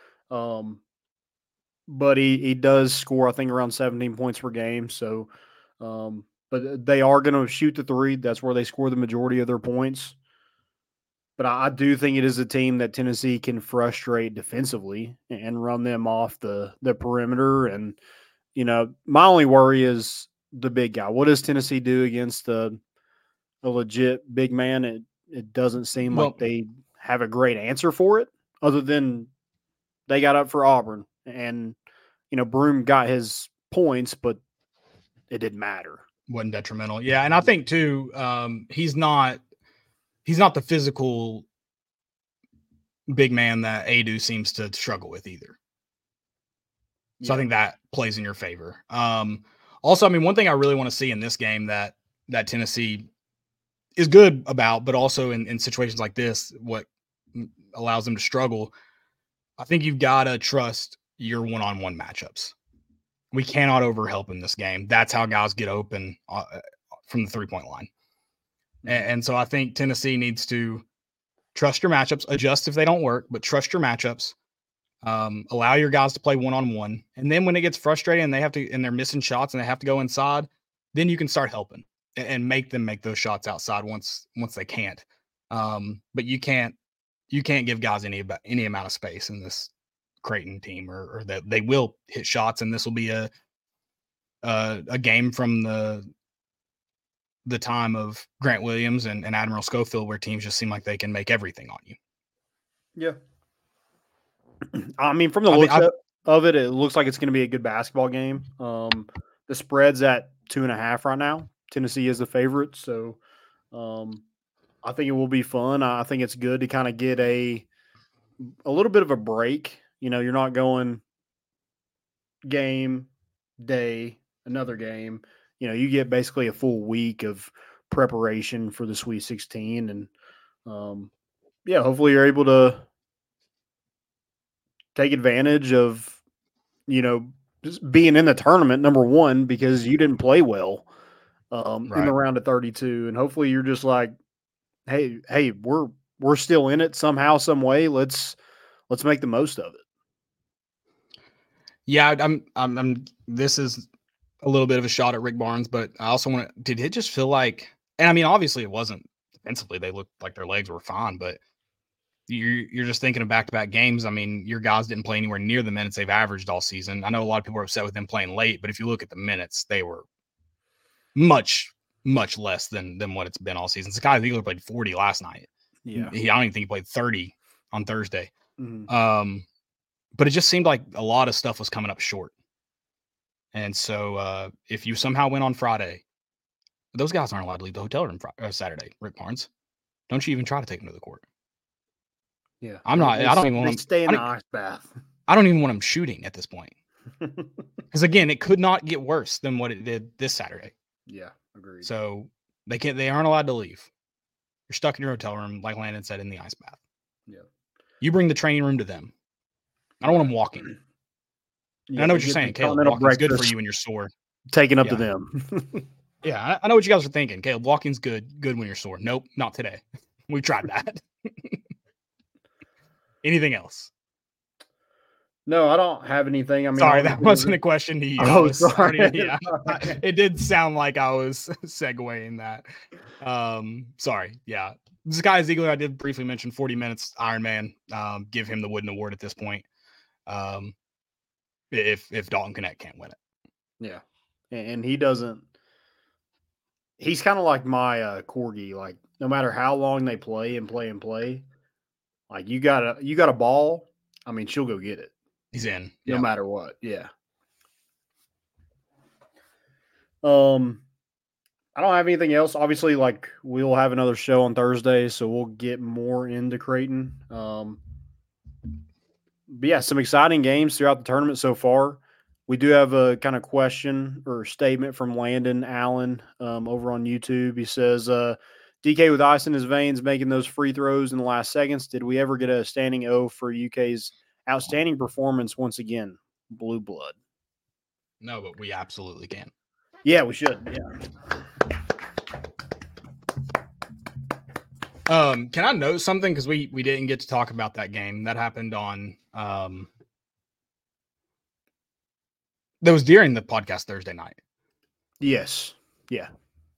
But he does score, I think, around 17 points per game. So, but they are going to shoot the three. That's where they score the majority of their points. But I do think it is a team that Tennessee can frustrate defensively and run them off the perimeter. And, my only worry is the big guy. What does Tennessee do against a legit big man? It doesn't seem like they have a great answer for it, other than they got up for Auburn. And, Broome got his points, but it didn't matter. Wasn't detrimental. Yeah, and I think, too, he's not the physical big man that Adu seems to struggle with either. So I think that plays in your favor. Also, I mean, one thing I really want to see in this game that Tennessee is good about, but also in situations like this, what allows them to struggle, I think you've got to trust your one-on-one matchups. We cannot overhelp in this game. That's how guys get open from the three-point line. And so I think Tennessee needs to trust your matchups, adjust if they don't work, but trust your matchups, allow your guys to play one-on-one. And then when it gets frustrating and they're missing shots and they have to go inside, then you can start helping and make them make those shots outside once they can't. But you can't give guys any amount of space in this Creighton team, or that they will hit shots, and this will be a game from the time of Grant Williams and Admiral Schofield, where teams just seem like they can make everything on you. Yeah. I mean, from the looks of it, it looks like it's going to be a good basketball game. The spread's at 2.5 right now. Tennessee is the favorite, so I think it will be fun. I think it's good to kind of get a little bit of a break. You're not going game, day, another game. You get basically a full week of preparation for the Sweet 16. And, hopefully you're able to take advantage of, just being in the tournament, number one, because you didn't play well in the round of 32. And hopefully you're just like, hey, we're still in it somehow, some way. Let's make the most of it. Yeah, I'm this is a little bit of a shot at Rick Barnes, but I also did it just feel like, and I mean, obviously it wasn't defensively, they looked like their legs were fine, but you're just thinking of back-to-back games. I mean, your guys didn't play anywhere near the minutes they've averaged all season. I know a lot of people are upset with them playing late, but if you look at the minutes, they were much, much less than what it's been all season. Sakai Ziegler played 40 last night. Yeah. I don't even think he played 30 on Thursday. Mm-hmm. But it just seemed like a lot of stuff was coming up short. And so if you somehow win on Friday, those guys aren't allowed to leave the hotel room Saturday, Rick Barnes. Don't you even try to take them to the court. Yeah. I don't even want them stay in the ice bath. I don't even want them shooting at this point. Because again, it could not get worse than what it did this Saturday. Yeah, agreed. So they aren't allowed to leave. You're stuck in your hotel room, like Landon said, in the ice bath. Yeah. You bring the training room to them. I don't want them walking. Yeah, I know what you're saying, Caleb. Walking's good for you when you're sore. Taking up to them. Yeah, I know what you guys are thinking. Caleb, walking's good when you're sore. Nope, not today. We tried that. Anything else? No, I don't have anything. I mean, sorry, that wasn't a question to you. Oh, sorry. Yeah, it did sound like I was segueing that. Sorry. Yeah. Sakai Ziegler, I did briefly mention 40 minutes Ironman. Give him the Wooden Award at this point. If Dalton Knecht can't win it. Yeah. And he doesn't. He's kind of like my corgi. Like, no matter how long they play, like you got a ball. I mean, she'll go get it. He's in. No matter what. Yeah. I don't have anything else. Obviously, like, we'll have another show on Thursday, so we'll get more into Creighton. But yeah, some exciting games throughout the tournament so far. We do have a kind of question or statement from Landon Allen over on YouTube. He says, DK with ice in his veins making those free throws in the last seconds. Did we ever get a standing O for UK's outstanding performance once again? Blue blood. No, but we absolutely can. Yeah, we should. Yeah. Can I note something? Because we didn't get to talk about that game that happened on that was during the podcast Thursday night. Yes. Yeah.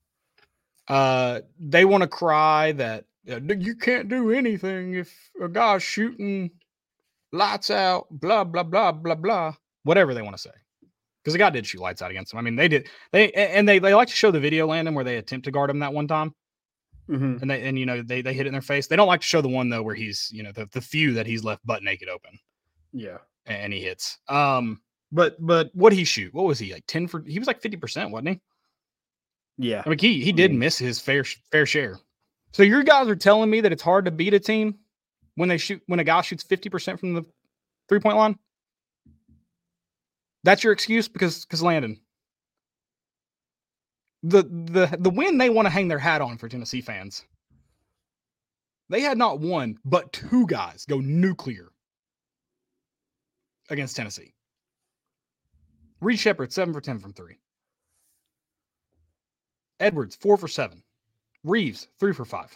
They want to cry that you can't do anything if a guy's shooting lights out, blah, blah, blah, blah, blah, whatever they want to say. Because the guy did shoot lights out against him. I mean, they did. They like to show the video, Landon, where they attempt to guard him that one time. Mm-hmm. And they hit it in their face. They don't like to show the one though where he's, the few that he's left butt naked open. Yeah. And he hits. But what did he shoot? What was he like 10 for? He was like 50%, wasn't he? Yeah. I mean, he did miss his fair share. So your guys are telling me that it's hard to beat a team when a guy shoots 50% from the 3-point line? That's your excuse? Because Landon, the win they want to hang their hat on for Tennessee fans, they had not one but two guys go nuclear against Tennessee. Reed Shepherd, 7 for 10 from 3. Edwards, 4 for 7. Reeves, 3 for 5.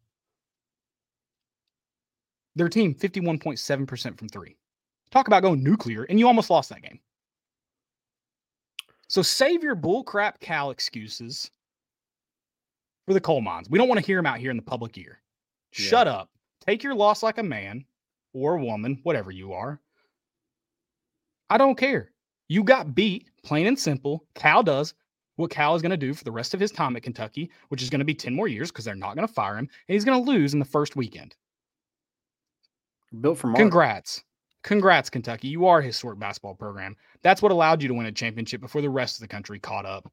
Their team, 51.7% from 3. Talk about going nuclear, and you almost lost that game. So save your bullcrap Cal excuses for the coal mines. We don't want to hear them out here in the public ear. Yeah. Shut up. Take your loss like a man or a woman, whatever you are. I don't care. You got beat, plain and simple. Cal does what Cal is going to do for the rest of his time at Kentucky, which is going to be 10 more years because they're not going to fire him, and he's going to lose in the first weekend. Built for Mark. Congrats, Kentucky. You are a historic basketball program. That's what allowed you to win a championship before the rest of the country caught up.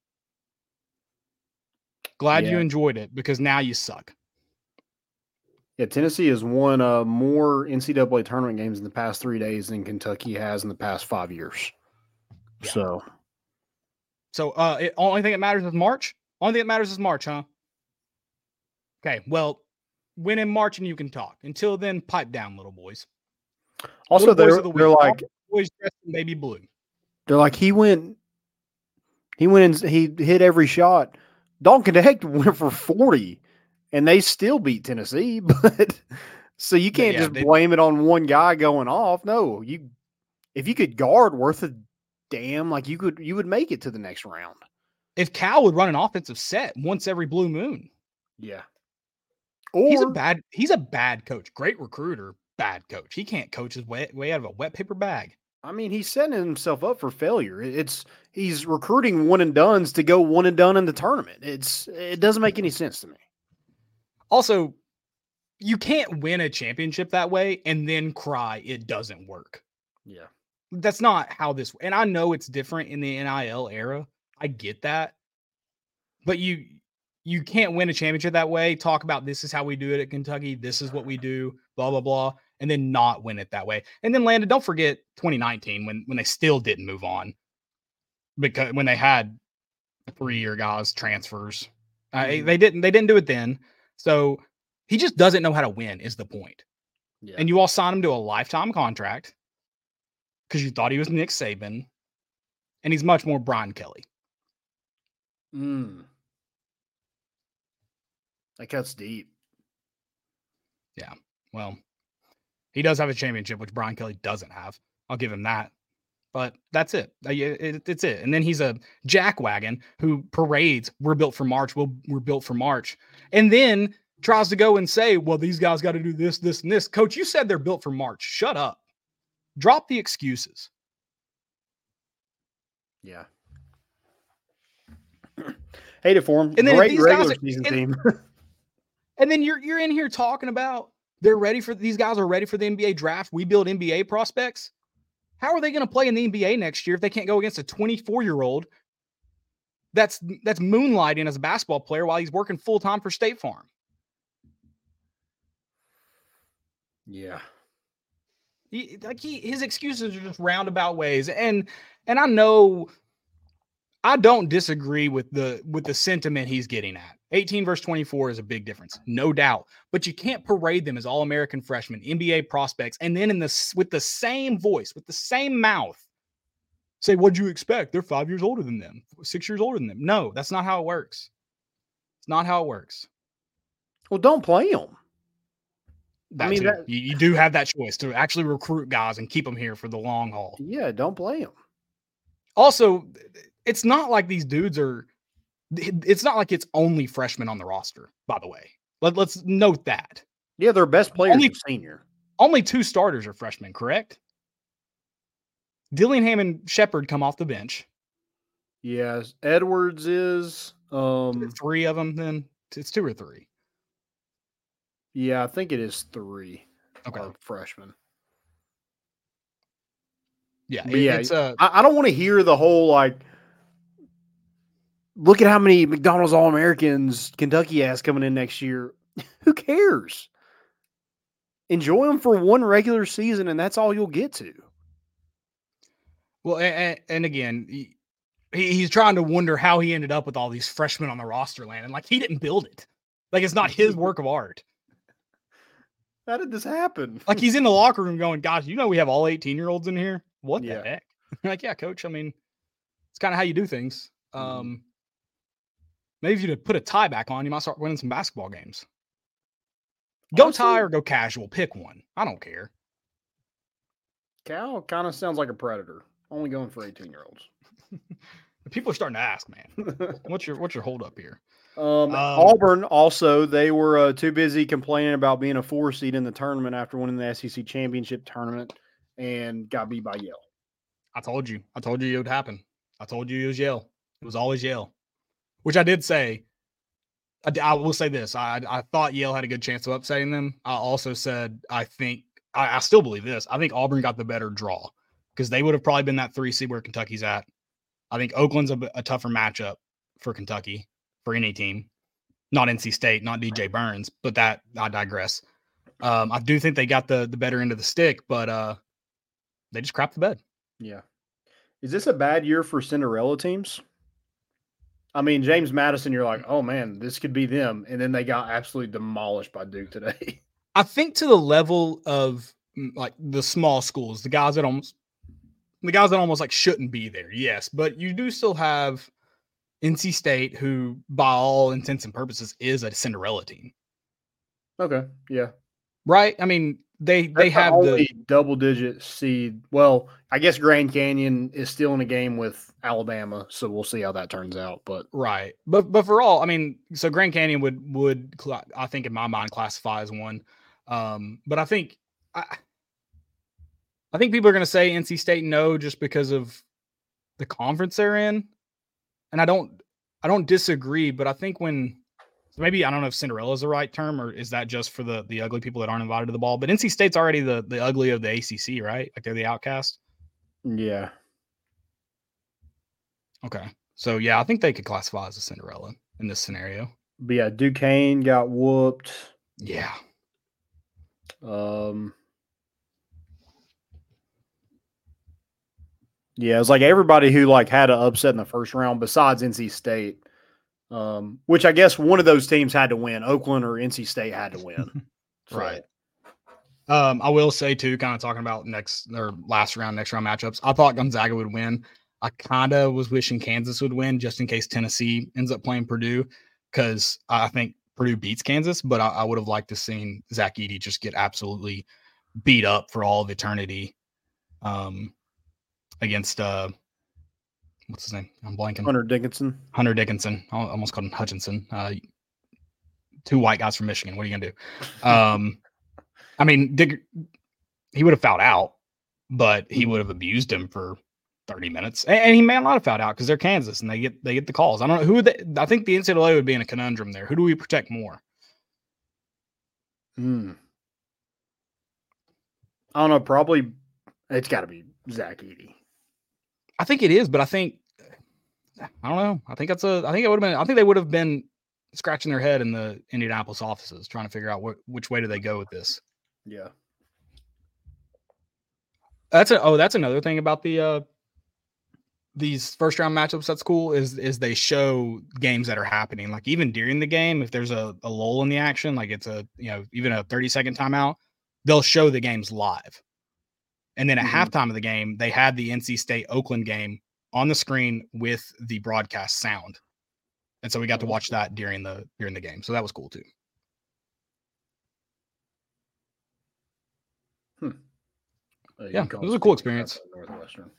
Glad you enjoyed it because now you suck. Yeah, Tennessee has won more NCAA tournament games in the past 3 days than Kentucky has in the past 5 years. Yeah. So only thing that matters is March? Only thing that matters is March, huh? Okay, well, win in March and you can talk. Until then, pipe down, little boys. Also, they're like boys dressed in baby blue. They're like he went and he hit every shot. Dalton Knecht went for 40, and they still beat Tennessee. But so you can't blame it on one guy going off. No, if you could guard worth a damn, like you would make it to the next round. If Cal would run an offensive set once every blue moon. Yeah. Or he's a bad coach. Great recruiter, bad coach. He can't coach his way out of a wet paper bag. I mean, he's setting himself up for failure. He's recruiting one and dones to go one and done in the tournament. It doesn't make any sense to me. Also, you can't win a championship that way and then cry it doesn't work. Yeah. That's not how this, and I know it's different in the NIL era. I get that. But you can't win a championship that way. Talk about this is how we do it at Kentucky. This is what we do, blah, blah, blah. And then not win it that way. And then Landon, don't forget 2019 when they still didn't move on because when they had 3-year guys transfers, they didn't do it then. So he just doesn't know how to win is the point. Yeah. And you all signed him to a lifetime contract because you thought he was Nick Saban, and he's much more Brian Kelly. That cuts deep. Yeah. Well, he does have a championship, which Brian Kelly doesn't have. I'll give him that. But that's it. It's it. And then he's a jackwagon who parades, we're built for March. We're built for March. And then tries to go and say, well, these guys got to do this, this, and this. Coach, you said they're built for March. Shut up. Drop the excuses. Yeah. Hate it for him. And then great regular season team. And then you're in here talking about these guys are ready for the NBA draft. We build NBA prospects. How are they going to play in the NBA next year if they can't go against a 24-year-old that's moonlighting as a basketball player while he's working full-time for State Farm? Yeah. His excuses are just roundabout ways. And I know I don't disagree with the sentiment he's getting at. 18 versus 24 is a big difference, no doubt. But you can't parade them as All-American freshmen, NBA prospects, and then with the same voice, with the same mouth, say, what'd you expect? They're 5 years older than them, 6 years older than them. No, that's not how it works. It's not how it works. Well, don't play them. You do have that choice to actually recruit guys and keep them here for the long haul. Yeah, don't play them. Also, it's not like these dudes are – it's not like it's only freshmen on the roster, by the way. Let's note that. Yeah, their best players are senior. Only 2 starters are freshmen, correct? Dillingham and Shepard come off the bench. Yes, Edwards is 3 of them. Then it's 2 or 3. Yeah, I think it is 3. Okay, freshmen. Yeah, it's I don't want to hear the whole like. Look at how many McDonald's All-Americans Kentucky has coming in next year. Who cares? Enjoy them for one regular season, and that's all you'll get to. Well, and again, he's trying to wonder how he ended up with all these freshmen on the roster, Landon. Like, he didn't build it. Like, it's not his work of art. How did this happen? Like, he's in the locker room going, gosh, we have all 18-year-olds in here? What the heck? Like, yeah, coach, I mean, it's kind of how you do things. Maybe if you put a tie back on, you might start winning some basketball games. Go tie or go casual. Pick one. I don't care. Cal kind of sounds like a predator. Only going for 18-year-olds. People are starting to ask, man. What's your hold up here? Auburn also, they were too busy complaining about being a 4 seed in the tournament after winning the SEC championship tournament and got beat by Yale. I told you it would happen. I told you it was Yale. It was always Yale, which I did say. I will say this. I thought Yale had a good chance of upsetting them. I also said I still believe this. I think Auburn got the better draw because they would have probably been that 3 seed where Kentucky's at. I think Oakland's a tougher matchup for Kentucky, for any team. Not NC State, not DJ Burns, but that I digress. I do think they got the better end of the stick, but they just crapped the bed. Yeah. Is this a bad year for Cinderella teams? I mean, James Madison, you're like, oh, man, this could be them. And then they got absolutely demolished by Duke today. I think to the level of like the small schools, the guys that almost like shouldn't be there. Yes. But you do still have NC State, who by all intents and purposes is a Cinderella team. Okay. Yeah. Right. I mean, they have the double-digit seed. Well, I guess Grand Canyon is still in a game with Alabama, so we'll see how that turns out. But right, but for all, I mean, so Grand Canyon would I think in my mind classify as one. But I think people are going to say NC State no just because of the conference they're in, and I don't disagree. But I think maybe I don't know if Cinderella is the right term, or is that just for the ugly people that aren't invited to the ball? But NC State's already the ugly of the ACC, right? Like they're the outcast. Yeah. Okay. So yeah, I think they could classify as a Cinderella in this scenario. But yeah, Duquesne got whooped. Yeah. Yeah, it was like everybody who like had an upset in the first round besides NC State. Which I guess one of those teams had to win. Oakland or NC State had to win. Right. I will say too, kind of talking about next round matchups. I thought Gonzaga would win. I kind of was wishing Kansas would win just in case Tennessee ends up playing Purdue, because I think Purdue beats Kansas, but I would have liked to seen Zach Edey just get absolutely beat up for all of eternity against what's his name? I'm blanking. Hunter Dickinson. I almost called him Hutchinson. 2 white guys from Michigan. What are you going to do? I mean, he would have fouled out, but he would have abused him for 30 minutes. And he may not have fouled out because they're Kansas and they get the calls. I don't know I think the NCAA would be in a conundrum there. Who do we protect more? I don't know. Probably it's got to be Zach Edey. I think it is, but I don't know. I think they would have been scratching their head in the Indianapolis offices trying to figure out which way do they go with this. Yeah. That's another thing about these first round matchups that's cool is they show games that are happening. Like even during the game, if there's a lull in the action, like it's even a 30-second timeout, they'll show the games live. And then at halftime of the game, they had the NC State Oakland game on the screen with the broadcast sound. And so we got to watch that during the game. So that was cool too. Yeah, it was a cool experience. Northwestern.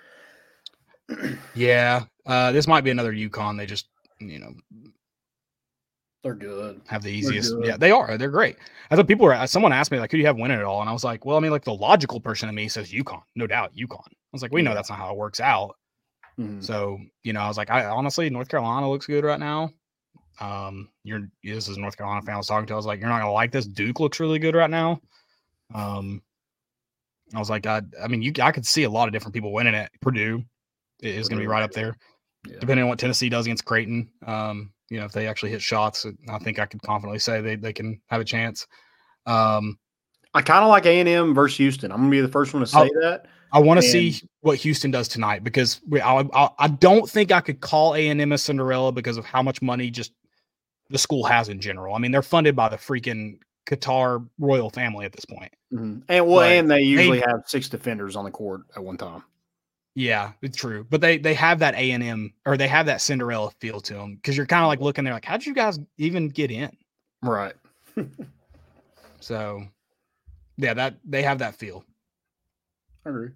Yeah, this might be another UConn. They just, they're good. Have the easiest. Yeah, they are. They're great. I thought someone asked me, like, who do you have winning it all? And I was like, well, I mean, like, the logical person in me says UConn. No doubt, UConn. I was like, we know that's not how it works out. Mm-hmm. So, I was like, honestly, North Carolina looks good right now. This is a North Carolina fan I was talking to. I was like, you're not going to like this. Duke looks really good right now. I was like, I could see a lot of different people winning it. Purdue is going to be right up there, depending on what Tennessee does against Creighton. If they actually hit shots, I think I could confidently say they can have a chance. I kind of like A&M versus Houston. I'm going to be the first one to say that. I want to see what Houston does tonight because I don't think I could call A&M a Cinderella because of how much money just the school has in general. I mean, they're funded by the freaking Qatar royal family at this point. Mm-hmm. And they usually have 6 defenders on the court at one time. Yeah, it's true. But they have that A&M or they have that Cinderella feel to them because you're kind of like looking there like, how'd you guys even get in? Right. So, yeah, that they have that feel. I agree.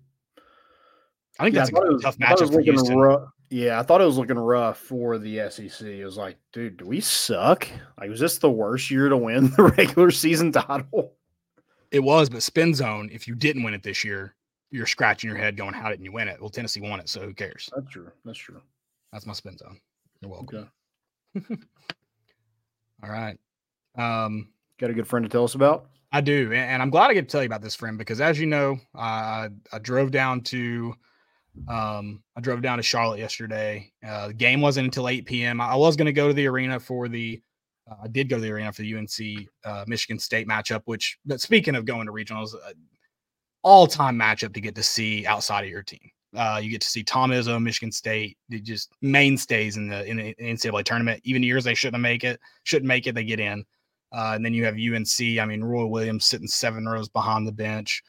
I think that's a tough matchup for Houston. I thought it was looking rough for the SEC. It was like, dude, do we suck? Like, was this the worst year to win the regular season title? It was, but Spin Zone, if you didn't win it this year, you're scratching your head going, how didn't you win it? Well, Tennessee won it, so who cares? That's true. That's my Spin Zone. You're welcome. Okay. All right. Got a good friend to tell us about? I do, and I'm glad I get to tell you about this friend because, as you know, I drove down to Charlotte yesterday. The game wasn't until 8 p.m. I was going to go to the arena for I did go to the arena for the UNC Michigan State matchup. But speaking of going to regionals, all-time matchup to get to see outside of your team. You get to see Tom Izzo, Michigan State, just mainstays in the NCAA tournament. Even years they shouldn't make it, they get in. And then you have UNC. I mean, Roy Williams sitting 7 rows behind the bench.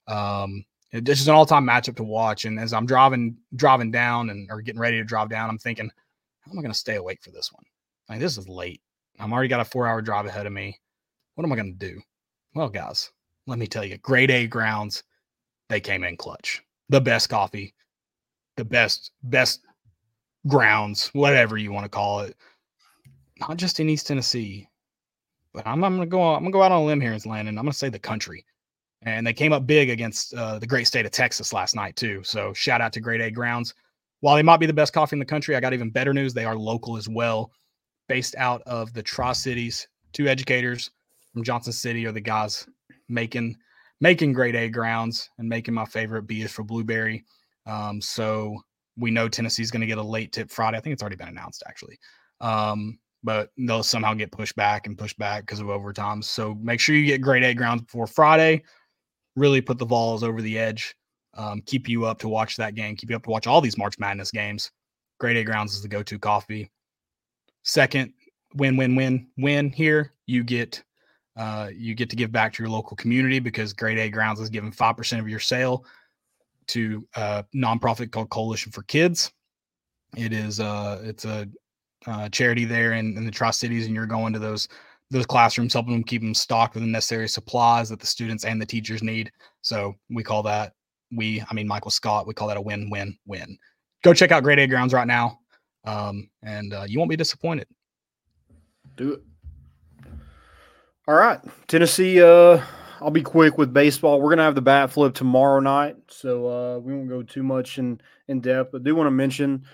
This is an all-time matchup to watch. And as I'm driving down or getting ready to drive down, I'm thinking, how am I going to stay awake for this one? Like, this is late. I'm already got a 4-hour drive ahead of me. What am I going to do? Well, guys, let me tell you, Grade A Grounds, they came in clutch. The best coffee, the best grounds, whatever you want to call it. Not just in East Tennessee, but I'm going to go out on a limb here, Landon. I'm going to say the country. And they came up big against the great state of Texas last night, too. So shout out to Grade A Grounds. While they might be the best coffee in the country, I got even better news. They are local as well, based out of the Tri-Cities. 2 educators from Johnson City are the guys making Grade A Grounds and making my favorite B is for Blueberry. So we know Tennessee's going to get a late tip Friday. I think it's already been announced, actually. But they'll somehow get pushed back because of overtime. So make sure you get Grade A Grounds before Friday. Really put the Vols over the edge. Keep you up to watch that game. Keep you up to watch all these March Madness games. Grade A Grounds is the go-to coffee. Second, win here. You get to give back to your local community because Grade A Grounds is giving 5% of your sale to a nonprofit called Coalition for Kids. It's a charity there in the Tri-Cities, and you're going to those classrooms, helping them keep them stocked with the necessary supplies that the students and the teachers need. So we call that, Michael Scott, we call that a win-win-win. Go check out Grade A Grounds right now, and you won't be disappointed. Do it. All right, Tennessee, I'll be quick with baseball. We're going to have the bat flip tomorrow night, so we won't go too much in depth. But I do want to mention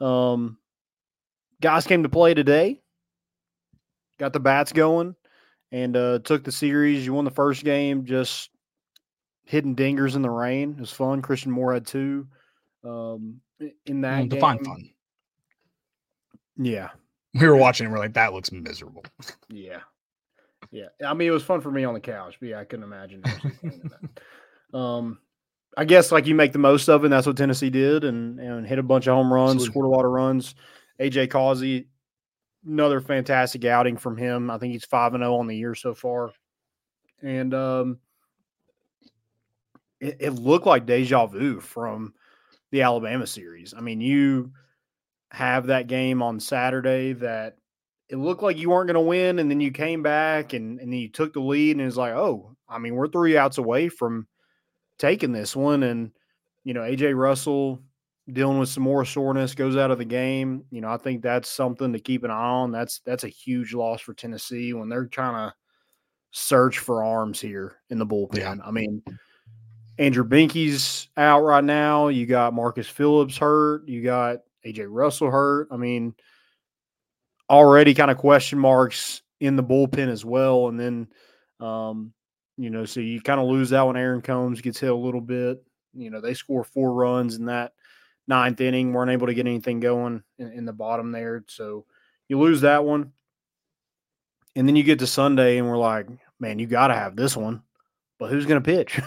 guys came to play today, got the bats going, and took the series. You won the first game, just hitting dingers in the rain. It was fun. Christian Moore had 2 in that game. Define fun. Yeah. We were watching and we're like, that looks miserable. Yeah. I mean, it was fun for me on the couch, but yeah, I couldn't imagine actually playing that. I guess like you make the most of it, and that's what Tennessee did, and hit a bunch of home runs, scored a lot of runs. AJ Causey, another fantastic outing from him. I think he's 5-0 on the year so far. And it looked like deja vu from the Alabama series. I mean, you have that game on Saturday that it looked like you weren't going to win, and then you came back and then you took the lead, and it's like, oh, I mean, we're 3 outs away from taking this one. And, A.J. Russell dealing with some more soreness goes out of the game. I think that's something to keep an eye on. That's a huge loss for Tennessee when they're trying to search for arms here in the bullpen. Yeah. I mean, Andrew Binky's out right now. You got Marcus Phillips hurt. You got A.J. Russell hurt. I mean, already kind of question marks in the bullpen as well. And then, so you kind of lose that when Aaron Combs gets hit a little bit. They score 4 runs in that 9th inning, weren't able to get anything going in the bottom there. So you lose that one. And then you get to Sunday and we're like, man, you got to have this one. But who's going to pitch?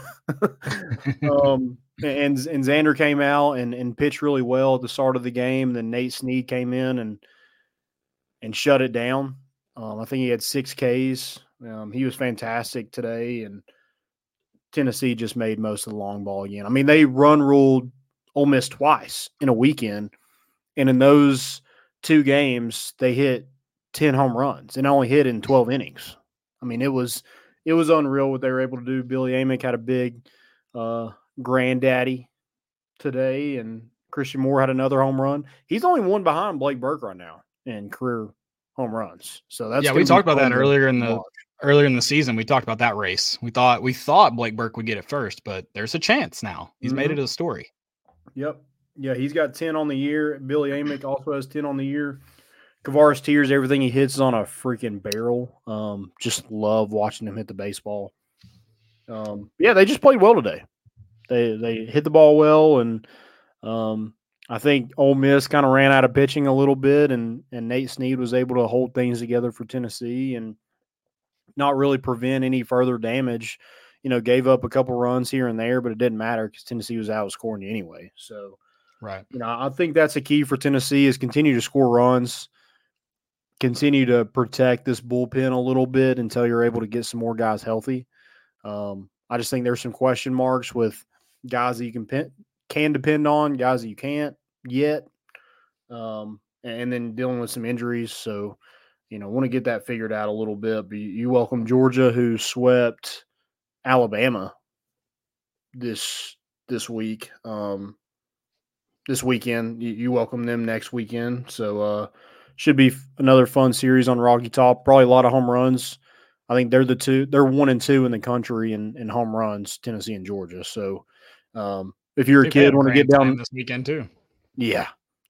And Xander came out and pitched really well at the start of the game. Then Nate Snead came in and shut it down. I think he had 6 Ks. He was fantastic today, and Tennessee just made most of the long ball again. I mean, they run ruled Ole Miss twice in a weekend, and in those 2 games, they hit 10 home runs and only hit in 12 innings. I mean, it was unreal what they were able to do. Billy Amick had a big granddaddy today, and Christian Moore had another home run. He's only one behind Blake Burke right now in career home runs. So that's we talked about that earlier in the season. We talked about that race. We thought Blake Burke would get it first, but there's a chance now. He's made it a story. Yep. Yeah, he's got 10 on the year. Billy Amick also has 10 on the year. Kavaris Tears, everything he hits is on a freaking barrel. Just love watching him hit the baseball. They just played well today. They hit the ball well, and I think Ole Miss kind of ran out of pitching a little bit, and Nate Snead was able to hold things together for Tennessee and not really prevent any further damage. Gave up a couple runs here and there, but it didn't matter because Tennessee was outscoring you anyway. So, right. I think that's a key for Tennessee is continue to score runs, continue to protect this bullpen a little bit until you're able to get some more guys healthy. I just think there's some question marks with guys that you can depend on, guys that you can't yet, and then dealing with some injuries. So, want to get that figured out a little bit. But you welcome Georgia, who swept Alabama this week. This weekend, you welcome them next weekend. So, should be another fun series on Rocky Top. Probably a lot of home runs. I think they're 1 and 2 in the country in home runs, Tennessee and Georgia. So, if you're a kid, want to get down this weekend too. Yeah.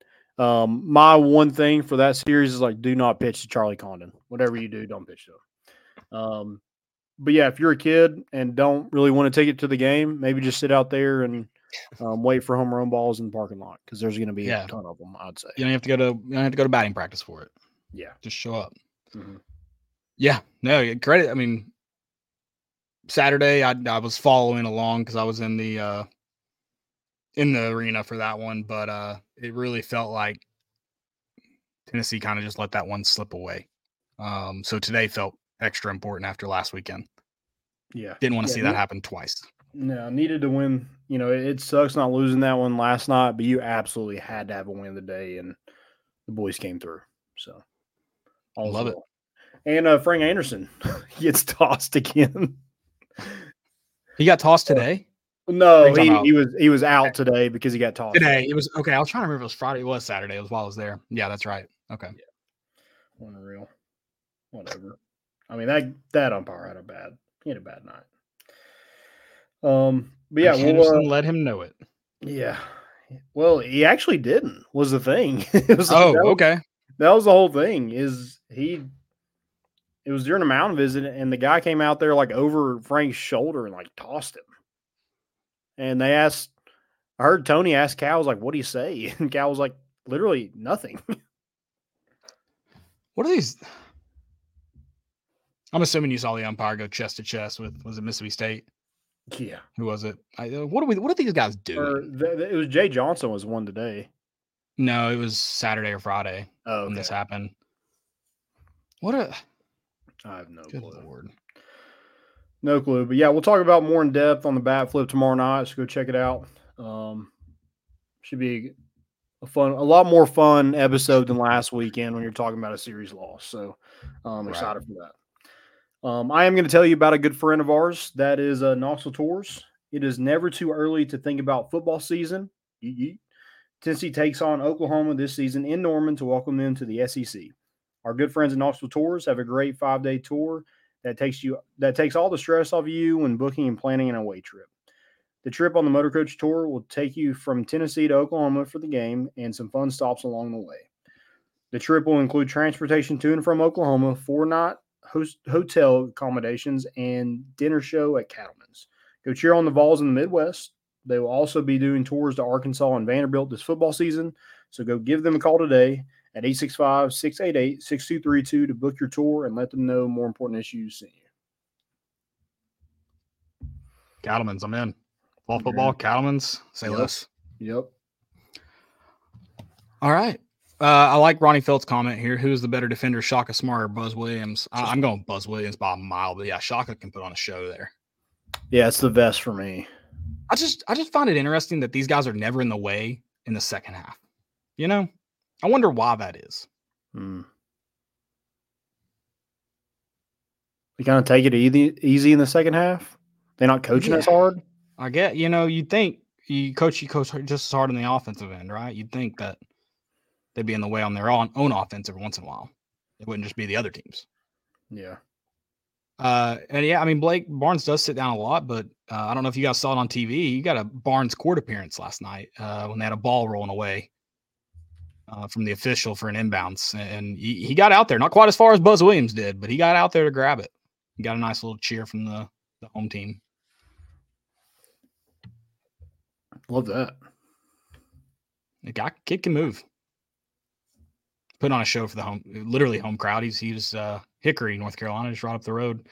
My one thing for that series is do not pitch to Charlie Condon. Whatever you do, don't pitch to him. But yeah, if you're a kid and don't really want to take it to the game, maybe just sit out there and wait for home run balls in the parking lot because there's going to be a ton of them. I'd say you don't have to go to batting practice for it. Yeah, just show up. Mm-hmm. Yeah, no credit. I mean, Saturday I was following along because I was in the arena for that one, but it really felt like Tennessee kind of just let that one slip away. So today felt extra important after last weekend. Yeah. Didn't want to see that happen twice. No, needed to win. It sucks not losing that one last night, but you absolutely had to have a win of the day, and the boys came through. So I love it. And Frank Anderson gets tossed again. He got tossed today? No, he was out today because he got tossed. Today. It was okay. I was trying to remember if it was Friday. It was Saturday. It was while I was there. Yeah, that's right. Okay. Yeah. Unreal. Whatever. I mean, that umpire had a bad night. But yeah, Henderson let him know it. Yeah. Well, he actually didn't. Was the thing. It was okay. That was the whole thing. It was during a mound visit, and the guy came out there over Frank's shoulder and tossed him. And I heard Tony ask Cal, what do you say? And Cal was like, literally nothing. What are these? I'm assuming you saw the umpire go chest to chest was it Mississippi State? Yeah. Who was it? What are these guys doing? It was Jay Johnson was one today. No, it was Saturday or Friday when this happened. I have no clue. Lord. No clue. But yeah, we'll talk about more in depth on the bat flip tomorrow night. So go check it out. Should be a lot more fun episode than last weekend when you're talking about a series loss. So I'm excited for that. I am going to tell you about a good friend of ours. That is Knoxville Tours. It is never too early to think about football season. Tennessee takes on Oklahoma this season in Norman to welcome them to the SEC. Our good friends at Knoxville Tours have a great 5-day tour that takes all the stress off you when booking and planning an away trip. The trip on the Motor Coach Tour will take you from Tennessee to Oklahoma for the game and some fun stops along the way. The trip will include transportation to and from Oklahoma, 4-night hotel accommodations, and dinner show at Cattleman's. Go cheer on the Vols in the Midwest. They will also be doing tours to Arkansas and Vanderbilt this football season, so go give them a call today at 865-688-6232 to book your tour and let them know more important issues sent you. Cattleman's, I'm in. Fall football, Cattleman's, say less. Yep. All right. I like Ronnie Felt's comment here. Who's the better defender, Shaka Smart or Buzz Williams? I'm going Buzz Williams by a mile, but yeah, Shaka can put on a show there. Yeah, it's the best for me. I just find it interesting that these guys are never in the way in the second half. You know, I wonder why that is. They kind of take it easy in the second half. They're not coaching as hard. I get, you'd think you coach just as hard on the offensive end, right? You'd think that they'd be in the way on their own offense every once in a while. It wouldn't just be the other teams. Yeah. And yeah, I mean, Blake Barnes does sit down a lot, but I don't know if you guys saw it on TV. You got a Barnes court appearance last night when they had a ball rolling away from the official for an inbounds. And he got out there, not quite as far as Buzz Williams did, but he got out there to grab it. He got a nice little cheer from the home team. Love that. The kid can move. Put on a show for the home crowd. He was Hickory, North Carolina, just right up the road.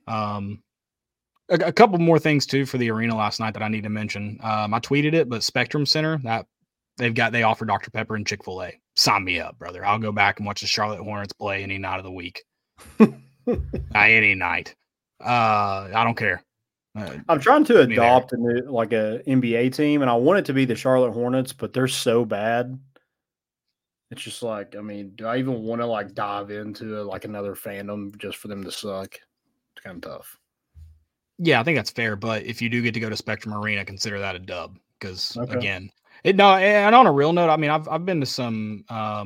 A couple more things too for the arena last night that I need to mention. I tweeted it, but Spectrum Center they offer Dr. Pepper and Chick-fil-A. Sign me up, brother. I'll go back and watch the Charlotte Hornets play any night of the week. Any night. I don't care. I'm trying to adopt a NBA team, and I want it to be the Charlotte Hornets, but they're so bad. It's just like, I mean, do I even want to dive into another fandom just for them to suck? It's kind of tough. Yeah, I think that's fair. But if you do get to go to Spectrum Arena, consider that a dub because again, and on a real note, I mean, I've been to some,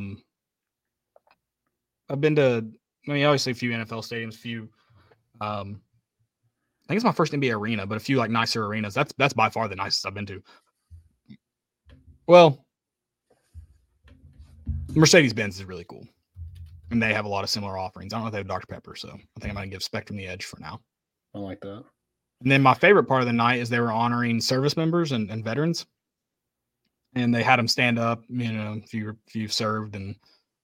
obviously a few NFL stadiums, I think it's my first NBA arena, but a few nicer arenas. That's by far the nicest I've been to. Well, Mercedes-Benz is really cool, and they have a lot of similar offerings. I don't know if they have Dr. Pepper, so I think I'm going to give Spectrum the edge for now. I like that. And then my favorite part of the night is they were honoring service members and veterans, and they had them stand up. If you've served, and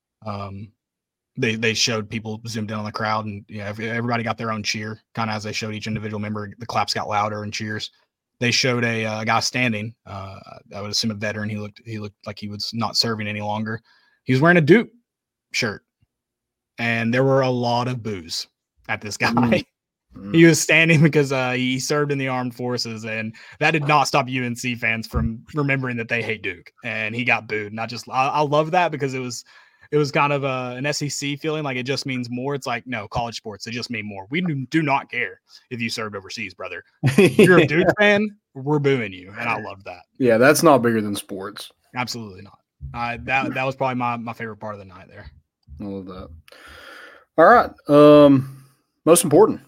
they showed people zoomed in on the crowd, and everybody got their own cheer, kind of as they showed each individual member. The claps got louder and cheers. They showed a guy standing. I would assume a veteran. He looked like he was not serving any longer. He was wearing a Duke shirt, and there were a lot of boos at this guy. Mm-hmm. He was standing because he served in the armed forces, and that did not stop UNC fans from remembering that they hate Duke. And he got booed. And I love that because it was kind of an SEC feeling, like it just means more. It's like, no, college sports, they just mean more. We do not care if you served overseas, brother. If you're a Duke fan, we're booing you, and I love that. Yeah, that's not bigger than sports. Absolutely not. That was probably my favorite part of the night there. I love that. All right. Most important.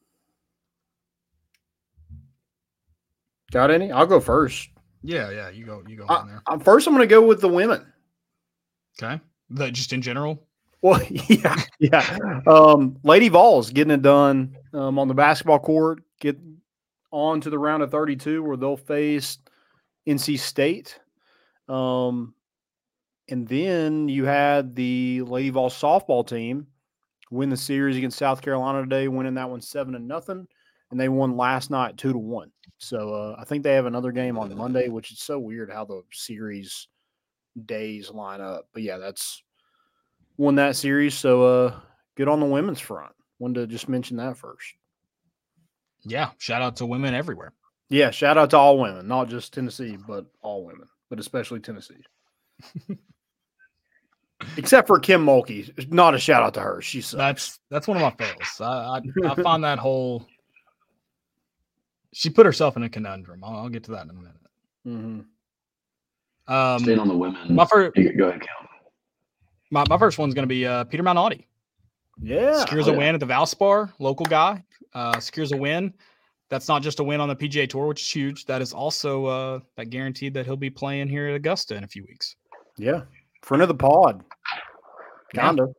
Got any? I'll go first. Yeah, you go on there. First, I'm going to go with the women. Okay. Just in general? Well, yeah. Lady Vols getting it done on the basketball court. Get on to the round of 32 where they'll face NC State. And then you had the Lady Vols softball team win the series against South Carolina today, winning that one 7-0, and they won last night 2-1. So I think they have another game on Monday, which is so weird how the series days line up. But yeah, that's won that series. So good on the women's front. Wanted to just mention that first. Yeah, shout out to women everywhere. Yeah, shout out to all women, not just Tennessee, but all women, but especially Tennessee. Except for Kim Mulkey. Not a shout out to her. She sucks. That's one of my fails. I find that whole – she put herself in a conundrum. I'll get to that in a minute. Mm-hmm. Staying on the women. Go ahead, Cal. My first one's going to be Peter Malnati. Yeah. Secures a win at the Valspar, local guy. Secures a win. That's not just a win on the PGA Tour, which is huge. That is also that guaranteed that he'll be playing here at Augusta in a few weeks. Yeah. Friend of the pod. Kind of.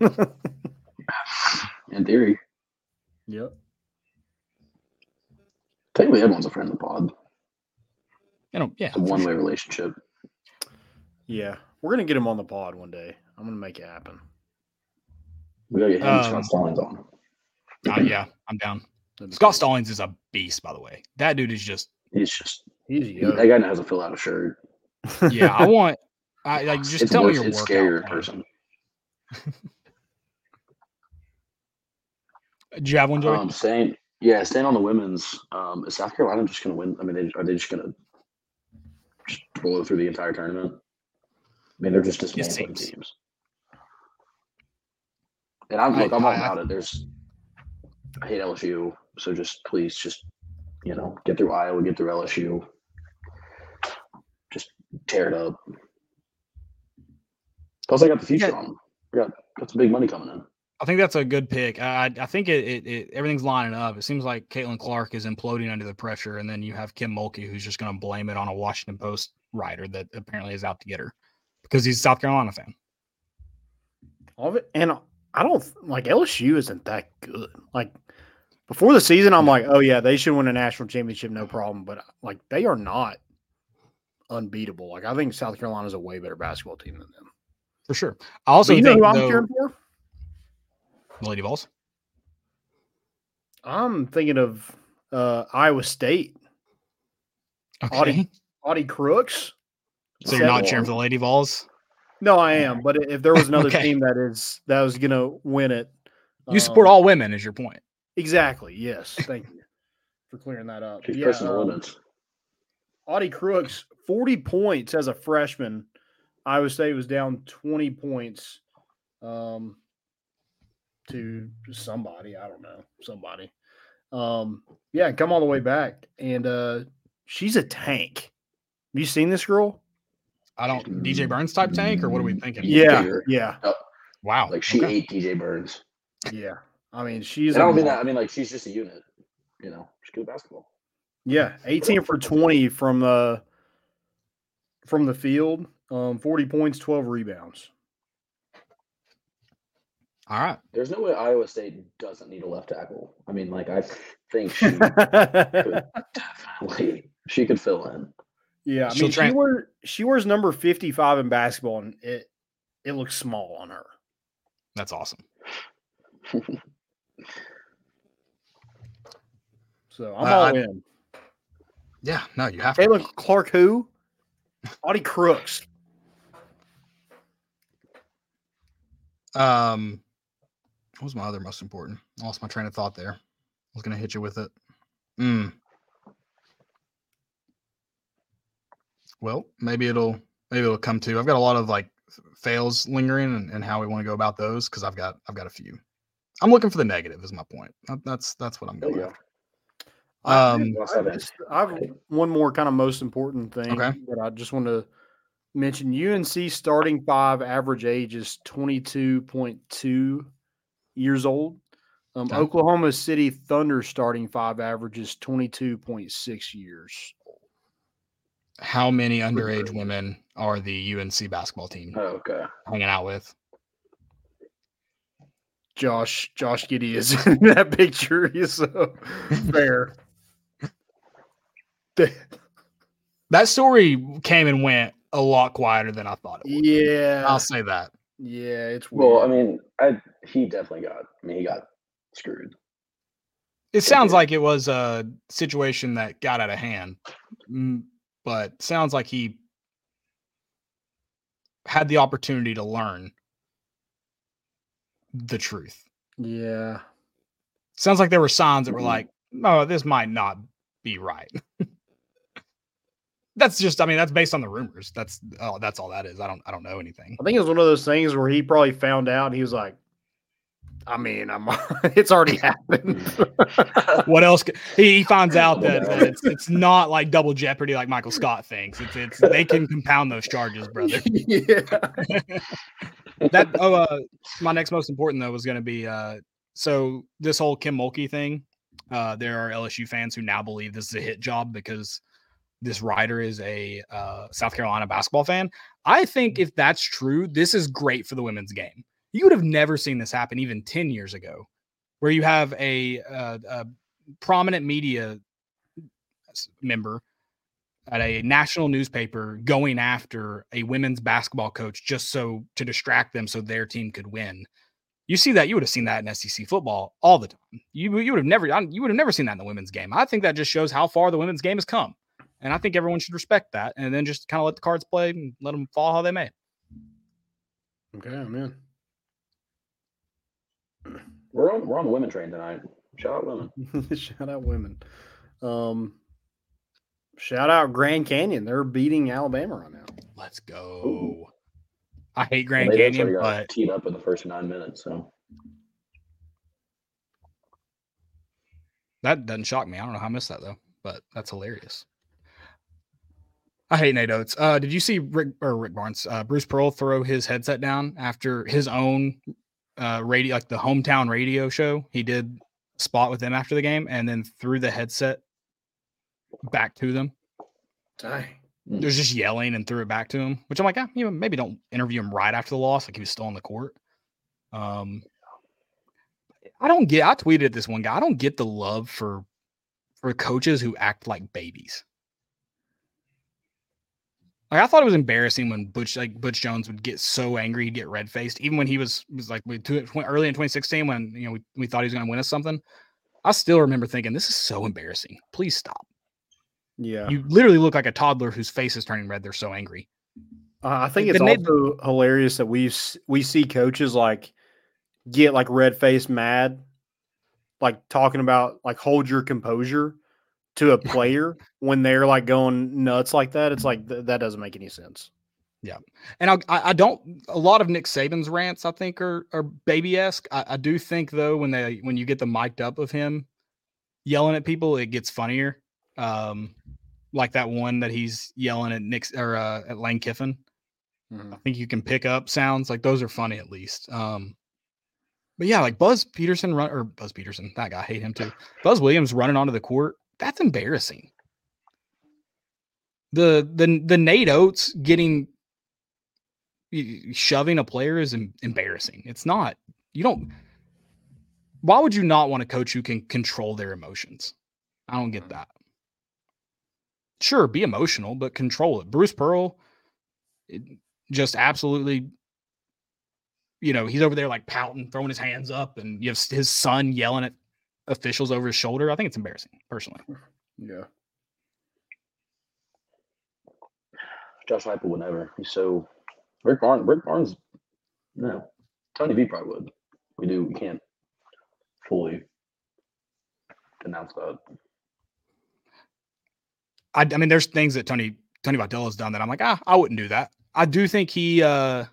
In theory. Yep. Technically, everyone's a friend of the pod. Yeah. It's a one-way relationship. Yeah. We're going to get him on the pod one day. I'm going to make it happen. We got to get him and Scott Stallings on. Yeah, I'm down. Scott Stallings is a beast, by the way. That dude is just – he's young. That guy knows how to fill out a shirt. Yeah, just tell me your workout. It's scarier in person. Do you have one, Joey? Staying on the women's. Is South Carolina just going to win? I mean, are they just going to just blow through the entire tournament? I mean, they're just dismantling teams. And I'm all about it. I hate LSU, so please get through Iowa, get through LSU, just tear it up. Plus, I got the future on. Got some big money coming in. I think that's a good pick. I think it everything's lining up. It seems like Caitlin Clark is imploding under the pressure, and then you have Kim Mulkey, who's just going to blame it on a Washington Post writer that apparently is out to get her because he's a South Carolina fan. All of it, and I don't like LSU isn't that good. Like before the season, I'm like, oh yeah, they should win a national championship, no problem. But like they are not unbeatable. Like I think South Carolina is a way better basketball team than them. For sure. I also think who I'm cheering for? The Lady Vols. I'm thinking of Iowa State. Okay. Audie Crooks. So you're not cheering for the Lady Vols? No, I am. But if there was another team that was going to win it, you support all women, is your point? Exactly. Yes. Thank you for clearing that up. She's pressing the limits. Audie Crooks, 40 points as a freshman. Iowa State was down 20 points to somebody. I don't know. Somebody. Come all the way back. And she's a tank. Have you seen this girl? DJ Burns type tank, or what are we thinking? Yeah. Oh, wow. Like she ate DJ Burns. Yeah. I mean, she's. I don't mean that. I mean, like she's just a unit. She's good at basketball. Yeah, 18 for 20 from the field, 40 points, 12 rebounds. All right. There's no way Iowa State doesn't need a left tackle. I mean, like I think she could she could fill in. Yeah, I mean, she wears number 55 in basketball, and it looks small on her. That's awesome. So I'm all in. Yeah, no, you have to. Caitlin Clark, who? Audie Crooks. What was my other most important? I lost my train of thought there. I was going to hit you with it. Well, maybe it'll come to. I've got a lot of like fails lingering and how we want to go about those because I've got a few. I'm looking for the negative is my point. That's what I'm going after. I have one more kind of most important thing that I just want to mention. UNC starting five average age is 22.2 years old. Oklahoma City Thunder starting five average is 22.6 years old. How many underage women are the UNC basketball team hanging out with? Josh Giddey is in that picture. So fair. That story came and went a lot quieter than I thought it would. Yeah. I'll say that. Yeah, it's weird. Well, I mean, he definitely he got screwed. It sounds like it was a situation that got out of hand, but sounds like he had the opportunity to learn the truth. Yeah. Sounds like there were signs that were like, no, this might not be right. That's just, I mean, that's based on the rumors. That's all that is. I don't know anything. I think it was one of those things where he probably found out and he was like, I mean, it's already happened. What else? He finds out that it's not like double jeopardy like Michael Scott thinks. It's they can compound those charges, brother. Yeah. My next most important though was going to be so this whole Kim Mulkey thing. There are LSU fans who now believe this is a hit job because this writer is a South Carolina basketball fan. I think if that's true, this is great for the women's game. You would have never seen this happen even 10 years ago, where you have a prominent media member at a national newspaper going after a women's basketball coach just so to distract them so their team could win. You see that, you would have seen that in SEC football all the time. You would have never seen that in the women's game. I think that just shows how far the women's game has come. And I think everyone should respect that and then just kind of let the cards play and let them fall how they may. Okay, I'm in. We're on the women train tonight. Shout out women. Shout out women. Shout out Grand Canyon. They're beating Alabama right now. Let's go. Ooh. I hate Grand they Canyon, got teed up in the first 9 minutes. So that doesn't shock me. I don't know how I missed that though, but that's hilarious. I hate Nate Oates. Did you see Rick Barnes, Bruce Pearl throw his headset down after his own radio, like the hometown radio show? He did a spot with them after the game and then threw the headset back to them. Dang. There's just yelling and threw it back to him, which I'm like, maybe don't interview him right after the loss, like he was still on the court. I tweeted at this one guy. I don't get the love for coaches who act like babies. Like I thought it was embarrassing when Butch Jones would get so angry, he'd get red faced, even when he was like early in 2016 when we thought he was going to win us something. I still remember thinking, this is so embarrassing. Please stop. Yeah, you literally look like a toddler whose face is turning red. They're so angry. I think it's also hilarious that we see coaches like get like red faced mad, like talking about like hold your composure to a player when they're like going nuts like that. It's like that doesn't make any sense. Yeah, and I don't. A lot of Nick Saban's rants I think are baby-esque. I do think though when you get the mic'd up of him yelling at people, it gets funnier. Like that one that he's yelling at at Lane Kiffin. I think you can pick up sounds like those are funny at least. But yeah, like Buzz Peterson, that guy, I hate him too. Buzz Williams running onto the court. That's embarrassing. The Nate Oates shoving a player is embarrassing. It's not. Why would you not want a coach who can control their emotions? I don't get that. Sure, be emotional, but control it. Bruce Pearl, just absolutely, he's over there like pouting, throwing his hands up, and you have his son yelling at officials over his shoulder. I think it's embarrassing, personally. Yeah. Josh Heupel would never. He's so Rick Barnes. No, Tony V probably would. We can't fully denounce that. I mean, there's things that Tony Vitello has done that I'm like, I wouldn't do that. I do think I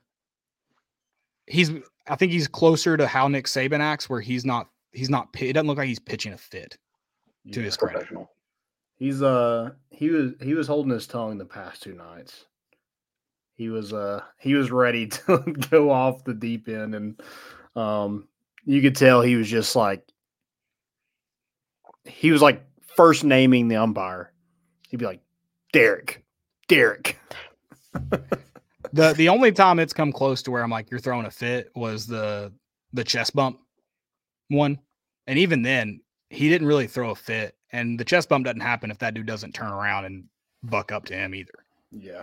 think he's closer to how Nick Saban acts, where it doesn't look like he's pitching a fit to his credit. He was holding his tongue the past 2 nights. He was ready to go off the deep end, and you could tell he was just like first naming the umpire. He'd be like, Derek. The only time it's come close to where I'm like, you're throwing a fit was the chest bump one. And even then, he didn't really throw a fit. And the chest bump doesn't happen if that dude doesn't turn around and buck up to him either. Yeah.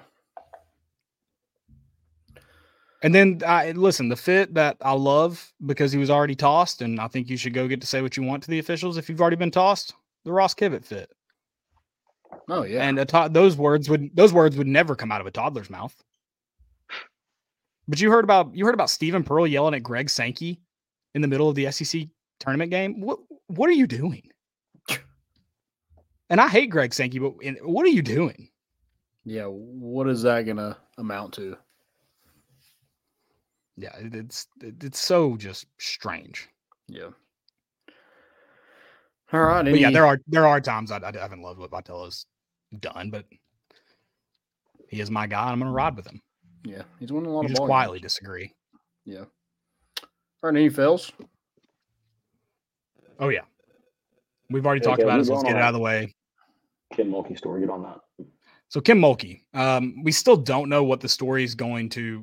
And then, listen, the fit that I love because he was already tossed, and I think you should go get to say what you want to the officials if you've already been tossed, the Ross Kivett fit. Oh yeah, and those words would never come out of a toddler's mouth. But you heard about Stephen Pearl yelling at Greg Sankey in the middle of the SEC tournament game. What are you doing? And I hate Greg Sankey, but what are you doing? Yeah, what is that going to amount to? Yeah, it's so just strange. Yeah. All right. But yeah, there are times I haven't loved what Vitello's done, but he is my guy. And I'm going to ride with him. Yeah, he's winning a lot of just ball quietly games. Disagree. Yeah. All right, any fails? Oh yeah, we've already talked about it. So let's get it out of the way. Kim Mulkey story. Get on that. So Kim Mulkey, we still don't know what the story is going to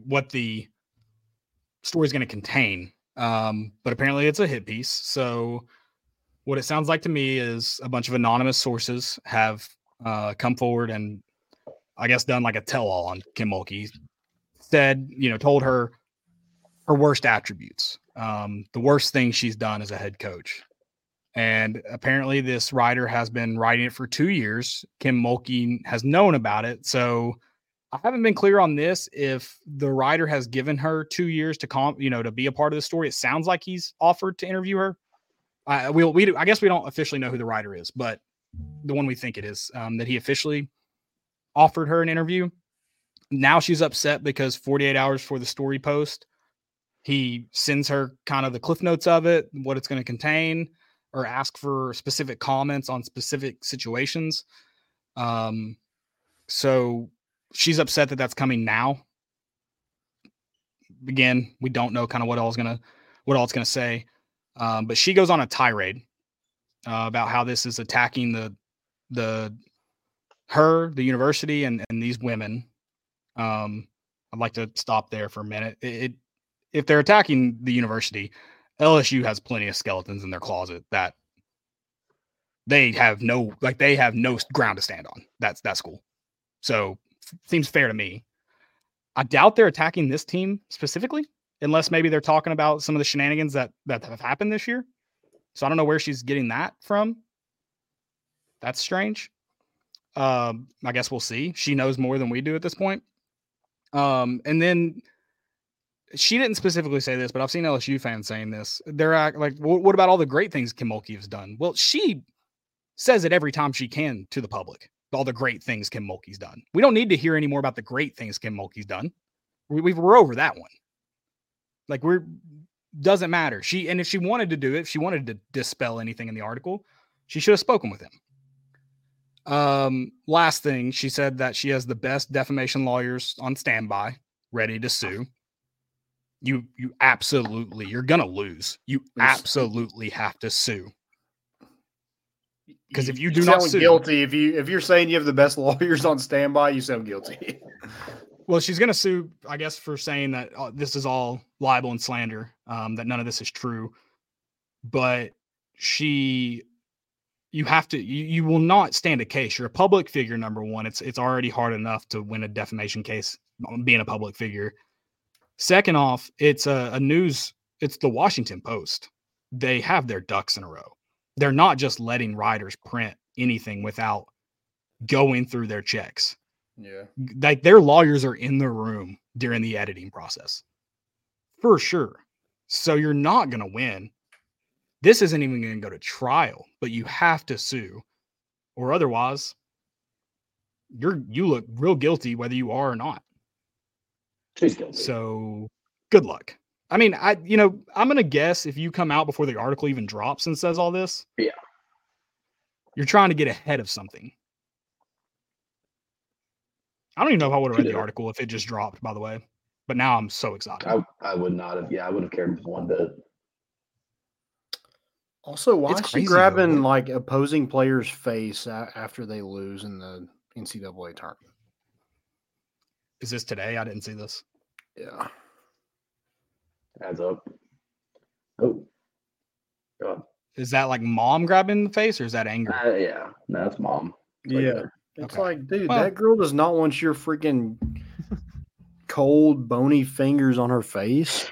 contain. But apparently it's a hit piece. So what it sounds like to me is a bunch of anonymous sources have come forward and I guess done like a tell-all on Kim Mulkey. Said, told her worst attributes, the worst thing she's done as a head coach. And apparently this writer has been writing it for 2 years. Kim Mulkey has known about it. So I haven't been clear on this, if the writer has given her 2 years to be a part of the story. It sounds like he's offered to interview her. I guess we don't officially know who the writer is, but the one we think it is, that he officially offered her an interview. Now she's upset because 48 hours before the story post, he sends her kind of the cliff notes of it, what it's going to contain, or ask for specific comments on specific situations. So she's upset that that's coming now. Again, we don't know kind of what all it's going to say. But she goes on a tirade about how this is attacking the university and these women. I'd like to stop there for a minute. If they're attacking the university, LSU has plenty of skeletons in their closet that they have no ground to stand on. That's that school. So seems fair to me. I doubt they're attacking this team specifically, unless maybe they're talking about some of the shenanigans that have happened this year. So I don't know where she's getting that from. That's strange. I guess we'll see. She knows more than we do at this point. And then she didn't specifically say this, but I've seen LSU fans saying this. They're like, what about all the great things Kim Mulkey has done? Well, she says it every time she can to the public, all the great things Kim Mulkey's done. We don't need to hear any more about the great things Kim Mulkey's done. We're over that one. Like, doesn't matter. And if she wanted to do it, if she wanted to dispel anything in the article, she should have spoken with him. Last thing, she said that she has the best defamation lawyers on standby, ready to sue. You absolutely, you're going to lose. You absolutely have to sue. Because if you do not sue, guilty. If you're saying you have the best lawyers on standby, you sound guilty. Well, she's going to sue, I guess, for saying that this is all libel and slander, that none of this is true. But you will not stand a case. You're a public figure, number one. It's already hard enough to win a defamation case being a public figure. Second off, it's it's the Washington Post. They have their ducks in a row. They're not just letting writers print anything without going through their checks. Yeah. Like, their lawyers are in the room during the editing process. For sure. So you're not going to win. This isn't even going to go to trial, but you have to sue, or otherwise you look real guilty whether you are or not. She's guilty. So good luck. I mean, I'm going to guess if you come out before the article even drops and says all this, yeah, you're trying to get ahead of something. I don't even know if I would have read the article if it just dropped, by the way. But now I'm so excited. I would not have. Yeah, I would have cared one bit. Also, why is she grabbing like opposing players' face after they lose in the NCAA tournament? Is this today? I didn't see this. Yeah. Adds up. Oh. God. Is that like mom grabbing the face, or is that anger? Yeah. No, that's mom. Yeah. It's like, dude, that girl does not want your freaking cold, bony fingers on her face.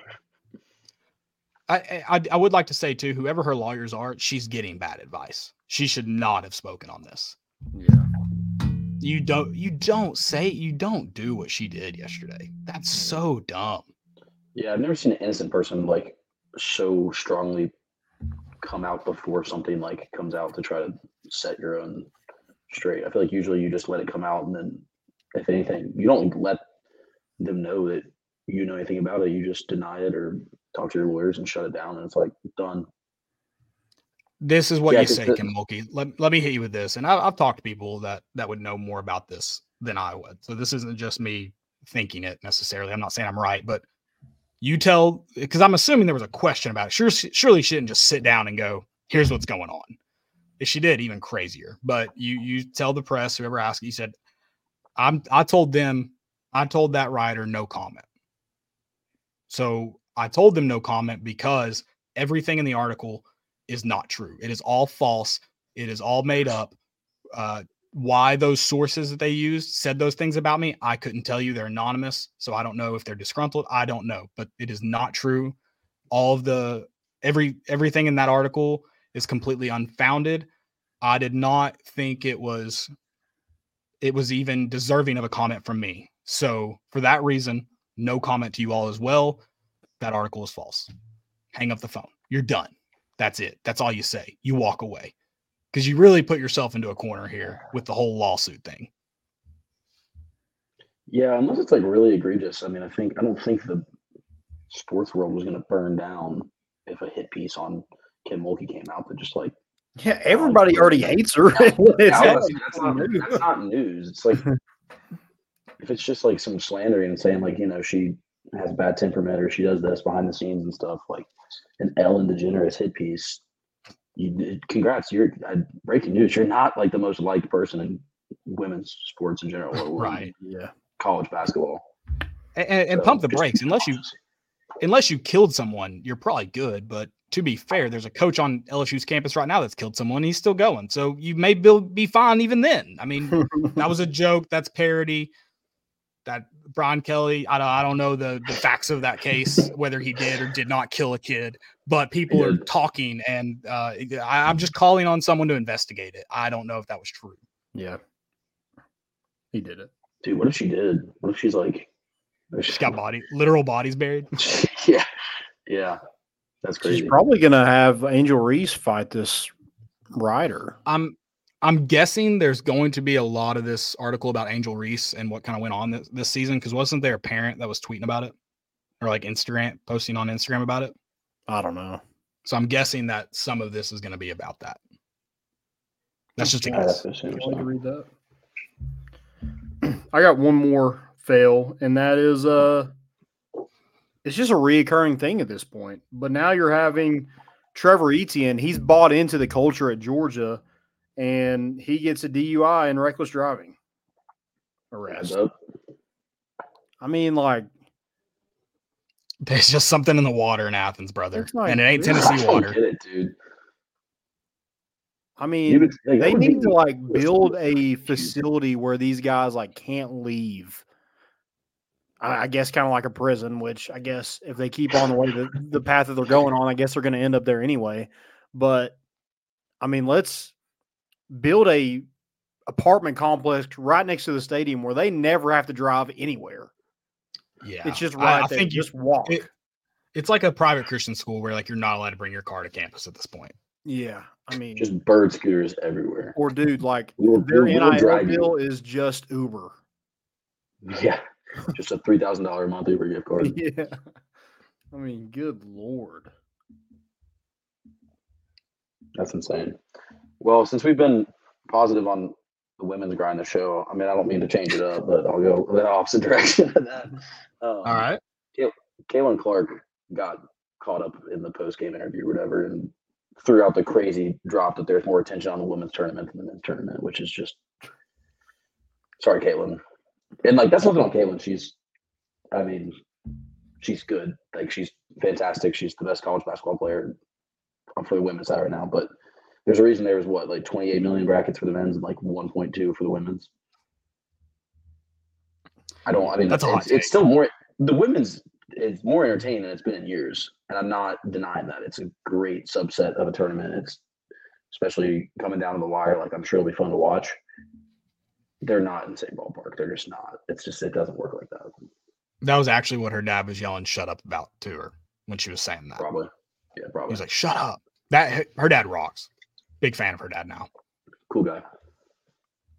I would like to say, too, whoever her lawyers are, she's getting bad advice. She should not have spoken on this. Yeah. You don't do what she did yesterday. That's so dumb. Yeah, I've never seen an innocent person like so strongly come out before something like comes out to try to set your own straight. I feel like usually you just let it come out, and then if anything, you don't let them know that you know anything about it. You just deny it or talk to your lawyers and shut it down, and it's like done. This is what you say, Kim Mulkey. Let me hit you with this. And I've talked to people that would know more about this than I would. So this isn't just me thinking it necessarily. I'm not saying I'm right, but you tell, because I'm assuming there was a question about it. Surely she didn't just sit down and go, here's what's going on. If she did, even crazier. But you tell the press, whoever asked, you said, I told that writer no comment. So I told them no comment because everything in the article is not true. It is all false. It is all made up. Why those sources that they used said those things about me, I couldn't tell you. They're anonymous, so I don't know if they're disgruntled. I don't know, but it is not true. All of everything in that article is completely unfounded. I did not think it was even deserving of a comment from me. So for that reason, no comment to you all as well. That article is false. Hang up the phone. You're done. That's it. That's all you say. You walk away because you really put yourself into a corner here with the whole lawsuit thing. Yeah, unless it's like really egregious. I mean, I don't think the sports world was going to burn down if a hit piece on Kim Mulkey came out that just like. Yeah, everybody already hates her. That's not news. It's like if it's just like some slandering and saying like, she has bad temperament or she does this behind the scenes and stuff, like an Ellen DeGeneres hit piece. Congrats, you're breaking news. You're not like the most liked person in women's sports in general, right? Yeah, college basketball. And so, pump the brakes. Unless you killed someone, you're probably good. But to be fair, there's a coach on LSU's campus right now that's killed someone. And he's still going, so you may be fine even then. I mean, that was a joke. That's parody. That Brian Kelly, I don't know the facts of that case, whether he did or did not kill a kid, but people are talking, and I'm just calling on someone to investigate it. I don't know if that was true. Yeah, he did it, dude. What if she did? What if she's like, she's got literal bodies buried? yeah, that's crazy. She's probably gonna have Angel Reese fight this rider. I'm guessing there's going to be a lot of this article about Angel Reese and what kind of went on this season, because wasn't there a parent that was tweeting about it or like posting on Instagram about it? I don't know. So I'm guessing that some of this is going to be about that. That's just a guess. To read that. I got one more fail, and that is it's just a reoccurring thing at this point. But now you're having Trevor Etienne. He's bought into the culture at Georgia. And he gets a DUI and reckless driving arrest. I mean, like, there's just something in the water in Athens, brother, and it ain't Tennessee water. I get it, dude. I mean, they need to like build a facility where these guys like can't leave. I guess kind of like a prison, which I guess if they keep on the way the path that they're going on, I guess they're going to end up there anyway. But I mean, let's build a apartment complex right next to the stadium where they never have to drive anywhere. Yeah, it's just right there. Think just walk. It's like a private Christian school where like you're not allowed to bring your car to campus at this point. Yeah, I mean, just bird scooters everywhere. Or dude, like their NIL bill is just Uber. Yeah, just a $3,000 a month Uber gift card. Yeah, I mean, good Lord, that's insane. Well, since we've been positive on the women's grind the show, I mean, I don't mean to change it up, but I'll go the opposite direction of that. All right. Caitlin Clark got caught up in the post-game interview or whatever and threw out the crazy drop that there's more attention on the women's tournament than the men's tournament, which is just – sorry, Caitlin. And, like, that's nothing on Caitlin. She's good. Like, she's fantastic. She's the best college basketball player for the women's side right now, but – there's a reason there was 28 million brackets for the men's and like 1.2 for the women's. It's still more, the women's is more entertaining than it's been in years. And I'm not denying that. It's a great subset of a tournament. It's especially coming down to the wire. Like, I'm sure it'll be fun to watch. They're not in the same ballpark. They're just not. It's just, it doesn't work like that. That was actually what her dad was yelling "shut up" about to her when she was saying that. Probably. Yeah, probably. He was like, "Shut up." That her dad rocks. Big fan of her dad now. Cool guy.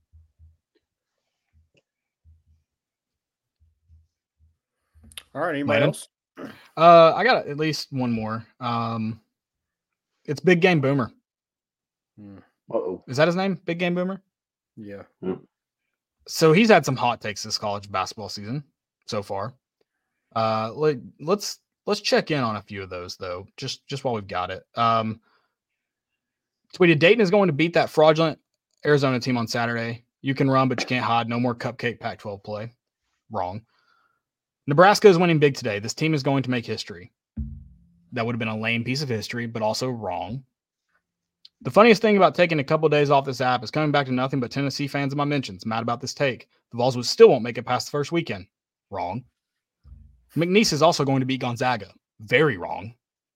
All right. Anybody else? I got at least one more. It's Big Game Boomer. Uh-oh. Is that his name? Big Game Boomer? Yeah. So he's had some hot takes this college basketball season so far. Let's check in on a few of those though, just while we've got it. Tweeted Dayton is going to beat that fraudulent Arizona team on Saturday. You can run, but you can't hide. No more cupcake Pac-12 play. Wrong. Nebraska is winning big today. This team is going to make history. That would have been a lame piece of history, but also wrong. The funniest thing about taking a couple of days off this app is coming back to nothing but Tennessee fans in my mentions. Mad about this take. The Vols still won't make it past the first weekend. Wrong. McNeese is also going to beat Gonzaga. Very wrong.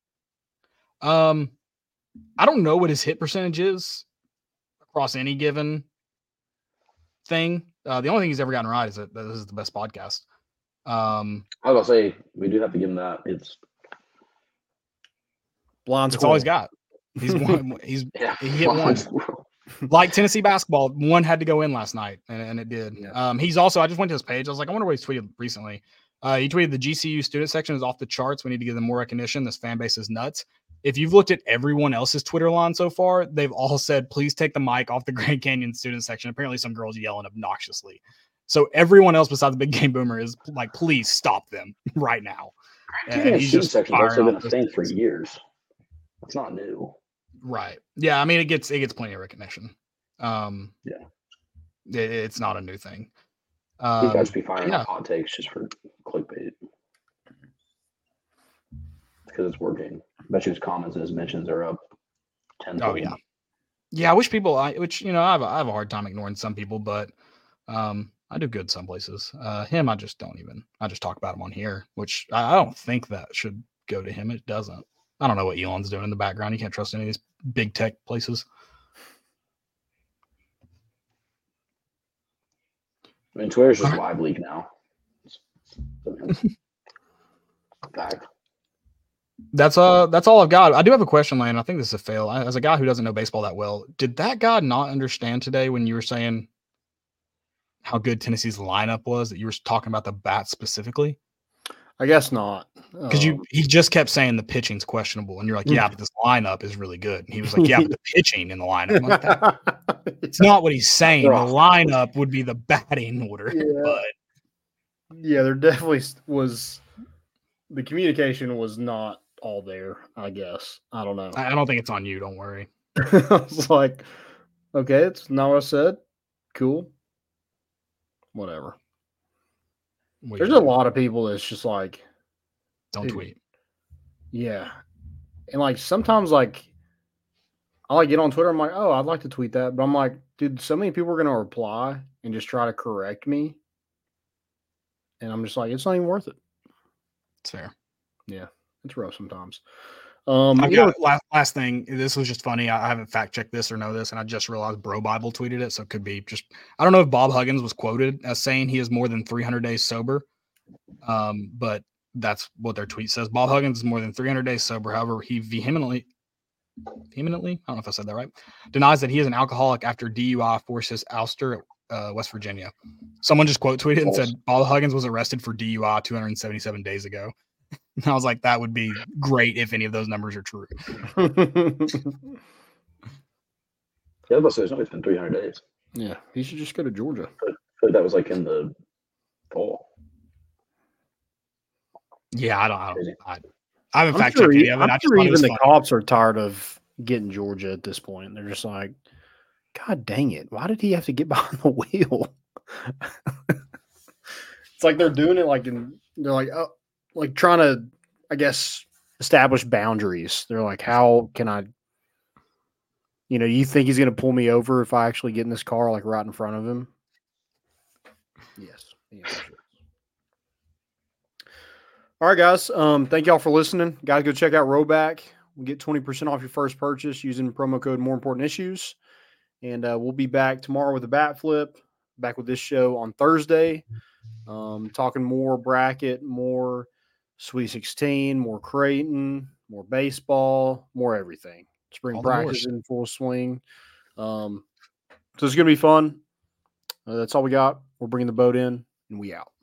I don't know what his hit percentage is across any given thing. The only thing he's ever gotten right is that this is the best podcast. I was gonna say we do have to give him that. It's blonde. That's all he's got. He's one. He hit one. Like Tennessee basketball, one had to go in last night, and it did. Yeah. He's also. I just went to his page. I was like, I wonder what he's tweeted recently. He tweeted the GCU student section is off the charts. We need to give them more recognition. This fan base is nuts. If you've looked at everyone else's Twitter line so far, they've all said, please take the mic off the Grand Canyon student section. Apparently some girls yelling obnoxiously. So everyone else besides the Big Game Boomer is like, please stop them right now. And he's just section's also been a thing for years. It's not new. Right. Yeah. I mean, it gets plenty of recognition. It's not a new thing. You guys be firing out hot takes just for clickbait. Because it's working. I bet you his comments and his mentions are up 10. Oh yeah. Yeah. I wish people, I have a hard time ignoring some people, but I do good some places. Him, I just talk about him on here, which I don't think that should go to him. It doesn't. I don't know what Elon's doing in the background. You can't trust any of these big tech places. I mean, Twitter's just live leak now. Fact. That's all I've got. I do have a question, Lane. I think this is a fail. As a guy who doesn't know baseball that well, did that guy not understand today when you were saying how good Tennessee's lineup was, that you were talking about the bats specifically? I guess not. Because he just kept saying the pitching's questionable, and you're like, yeah, but this lineup is really good. And he was like, yeah, but the pitching in the lineup. I'm like, it's not what he's saying. The lineup would be the batting order. Yeah. But yeah, there definitely was. The communication was not all there, I guess. I don't know. I don't think it's on you. Don't worry. I was like, okay, it's not what I said. Cool. Whatever. There's a lot of people that's just like, don't tweet. Yeah. And like sometimes like I like get on Twitter, I'm like, oh, I'd like to tweet that. But I'm like, dude, so many people are gonna reply and just try to correct me. And I'm just like, it's not even worth it. It's fair. Yeah, it's rough sometimes. Last thing, this was just funny. I haven't fact checked this or know this, and I just realized Bro Bible tweeted it, so it could be just. I don't know if Bob Huggins was quoted as saying he is more than 300 days sober, but that's what their tweet says. Bob Huggins is more than 300 days sober. However, he vehemently, I don't know if I said that right, denies that he is an alcoholic after DUI forced his ouster at West Virginia. Someone just quote tweeted and said Bob Huggins was arrested for DUI 277 days ago. And I was like, that would be great if any of those numbers are true. Yeah, but so it's only been 300 days. Yeah, he should just go to Georgia. I feel like that was like in the fall. Yeah, I haven't fact checked any of it. I'm sure even the cops are tired of getting Georgia at this point. They're just like, God dang it! Why did he have to get behind the wheel? It's like they're doing it they're like, oh, like trying to, I guess, establish boundaries. They're like, how can I? You think he's going to pull me over if I actually get in this car like right in front of him? Yes. All right, guys. Thank y'all for listening. Guys, go check out Rowback. We'll get 20% off your first purchase using promo code More Important Issues. And we'll be back tomorrow with a bat flip. Back with this show on Thursday. Talking more bracket, more Sweet 16, more Creighton, more baseball, more everything. Spring practice in full swing. So it's going to be fun. That's all we got. We're bringing the boat in, and we out.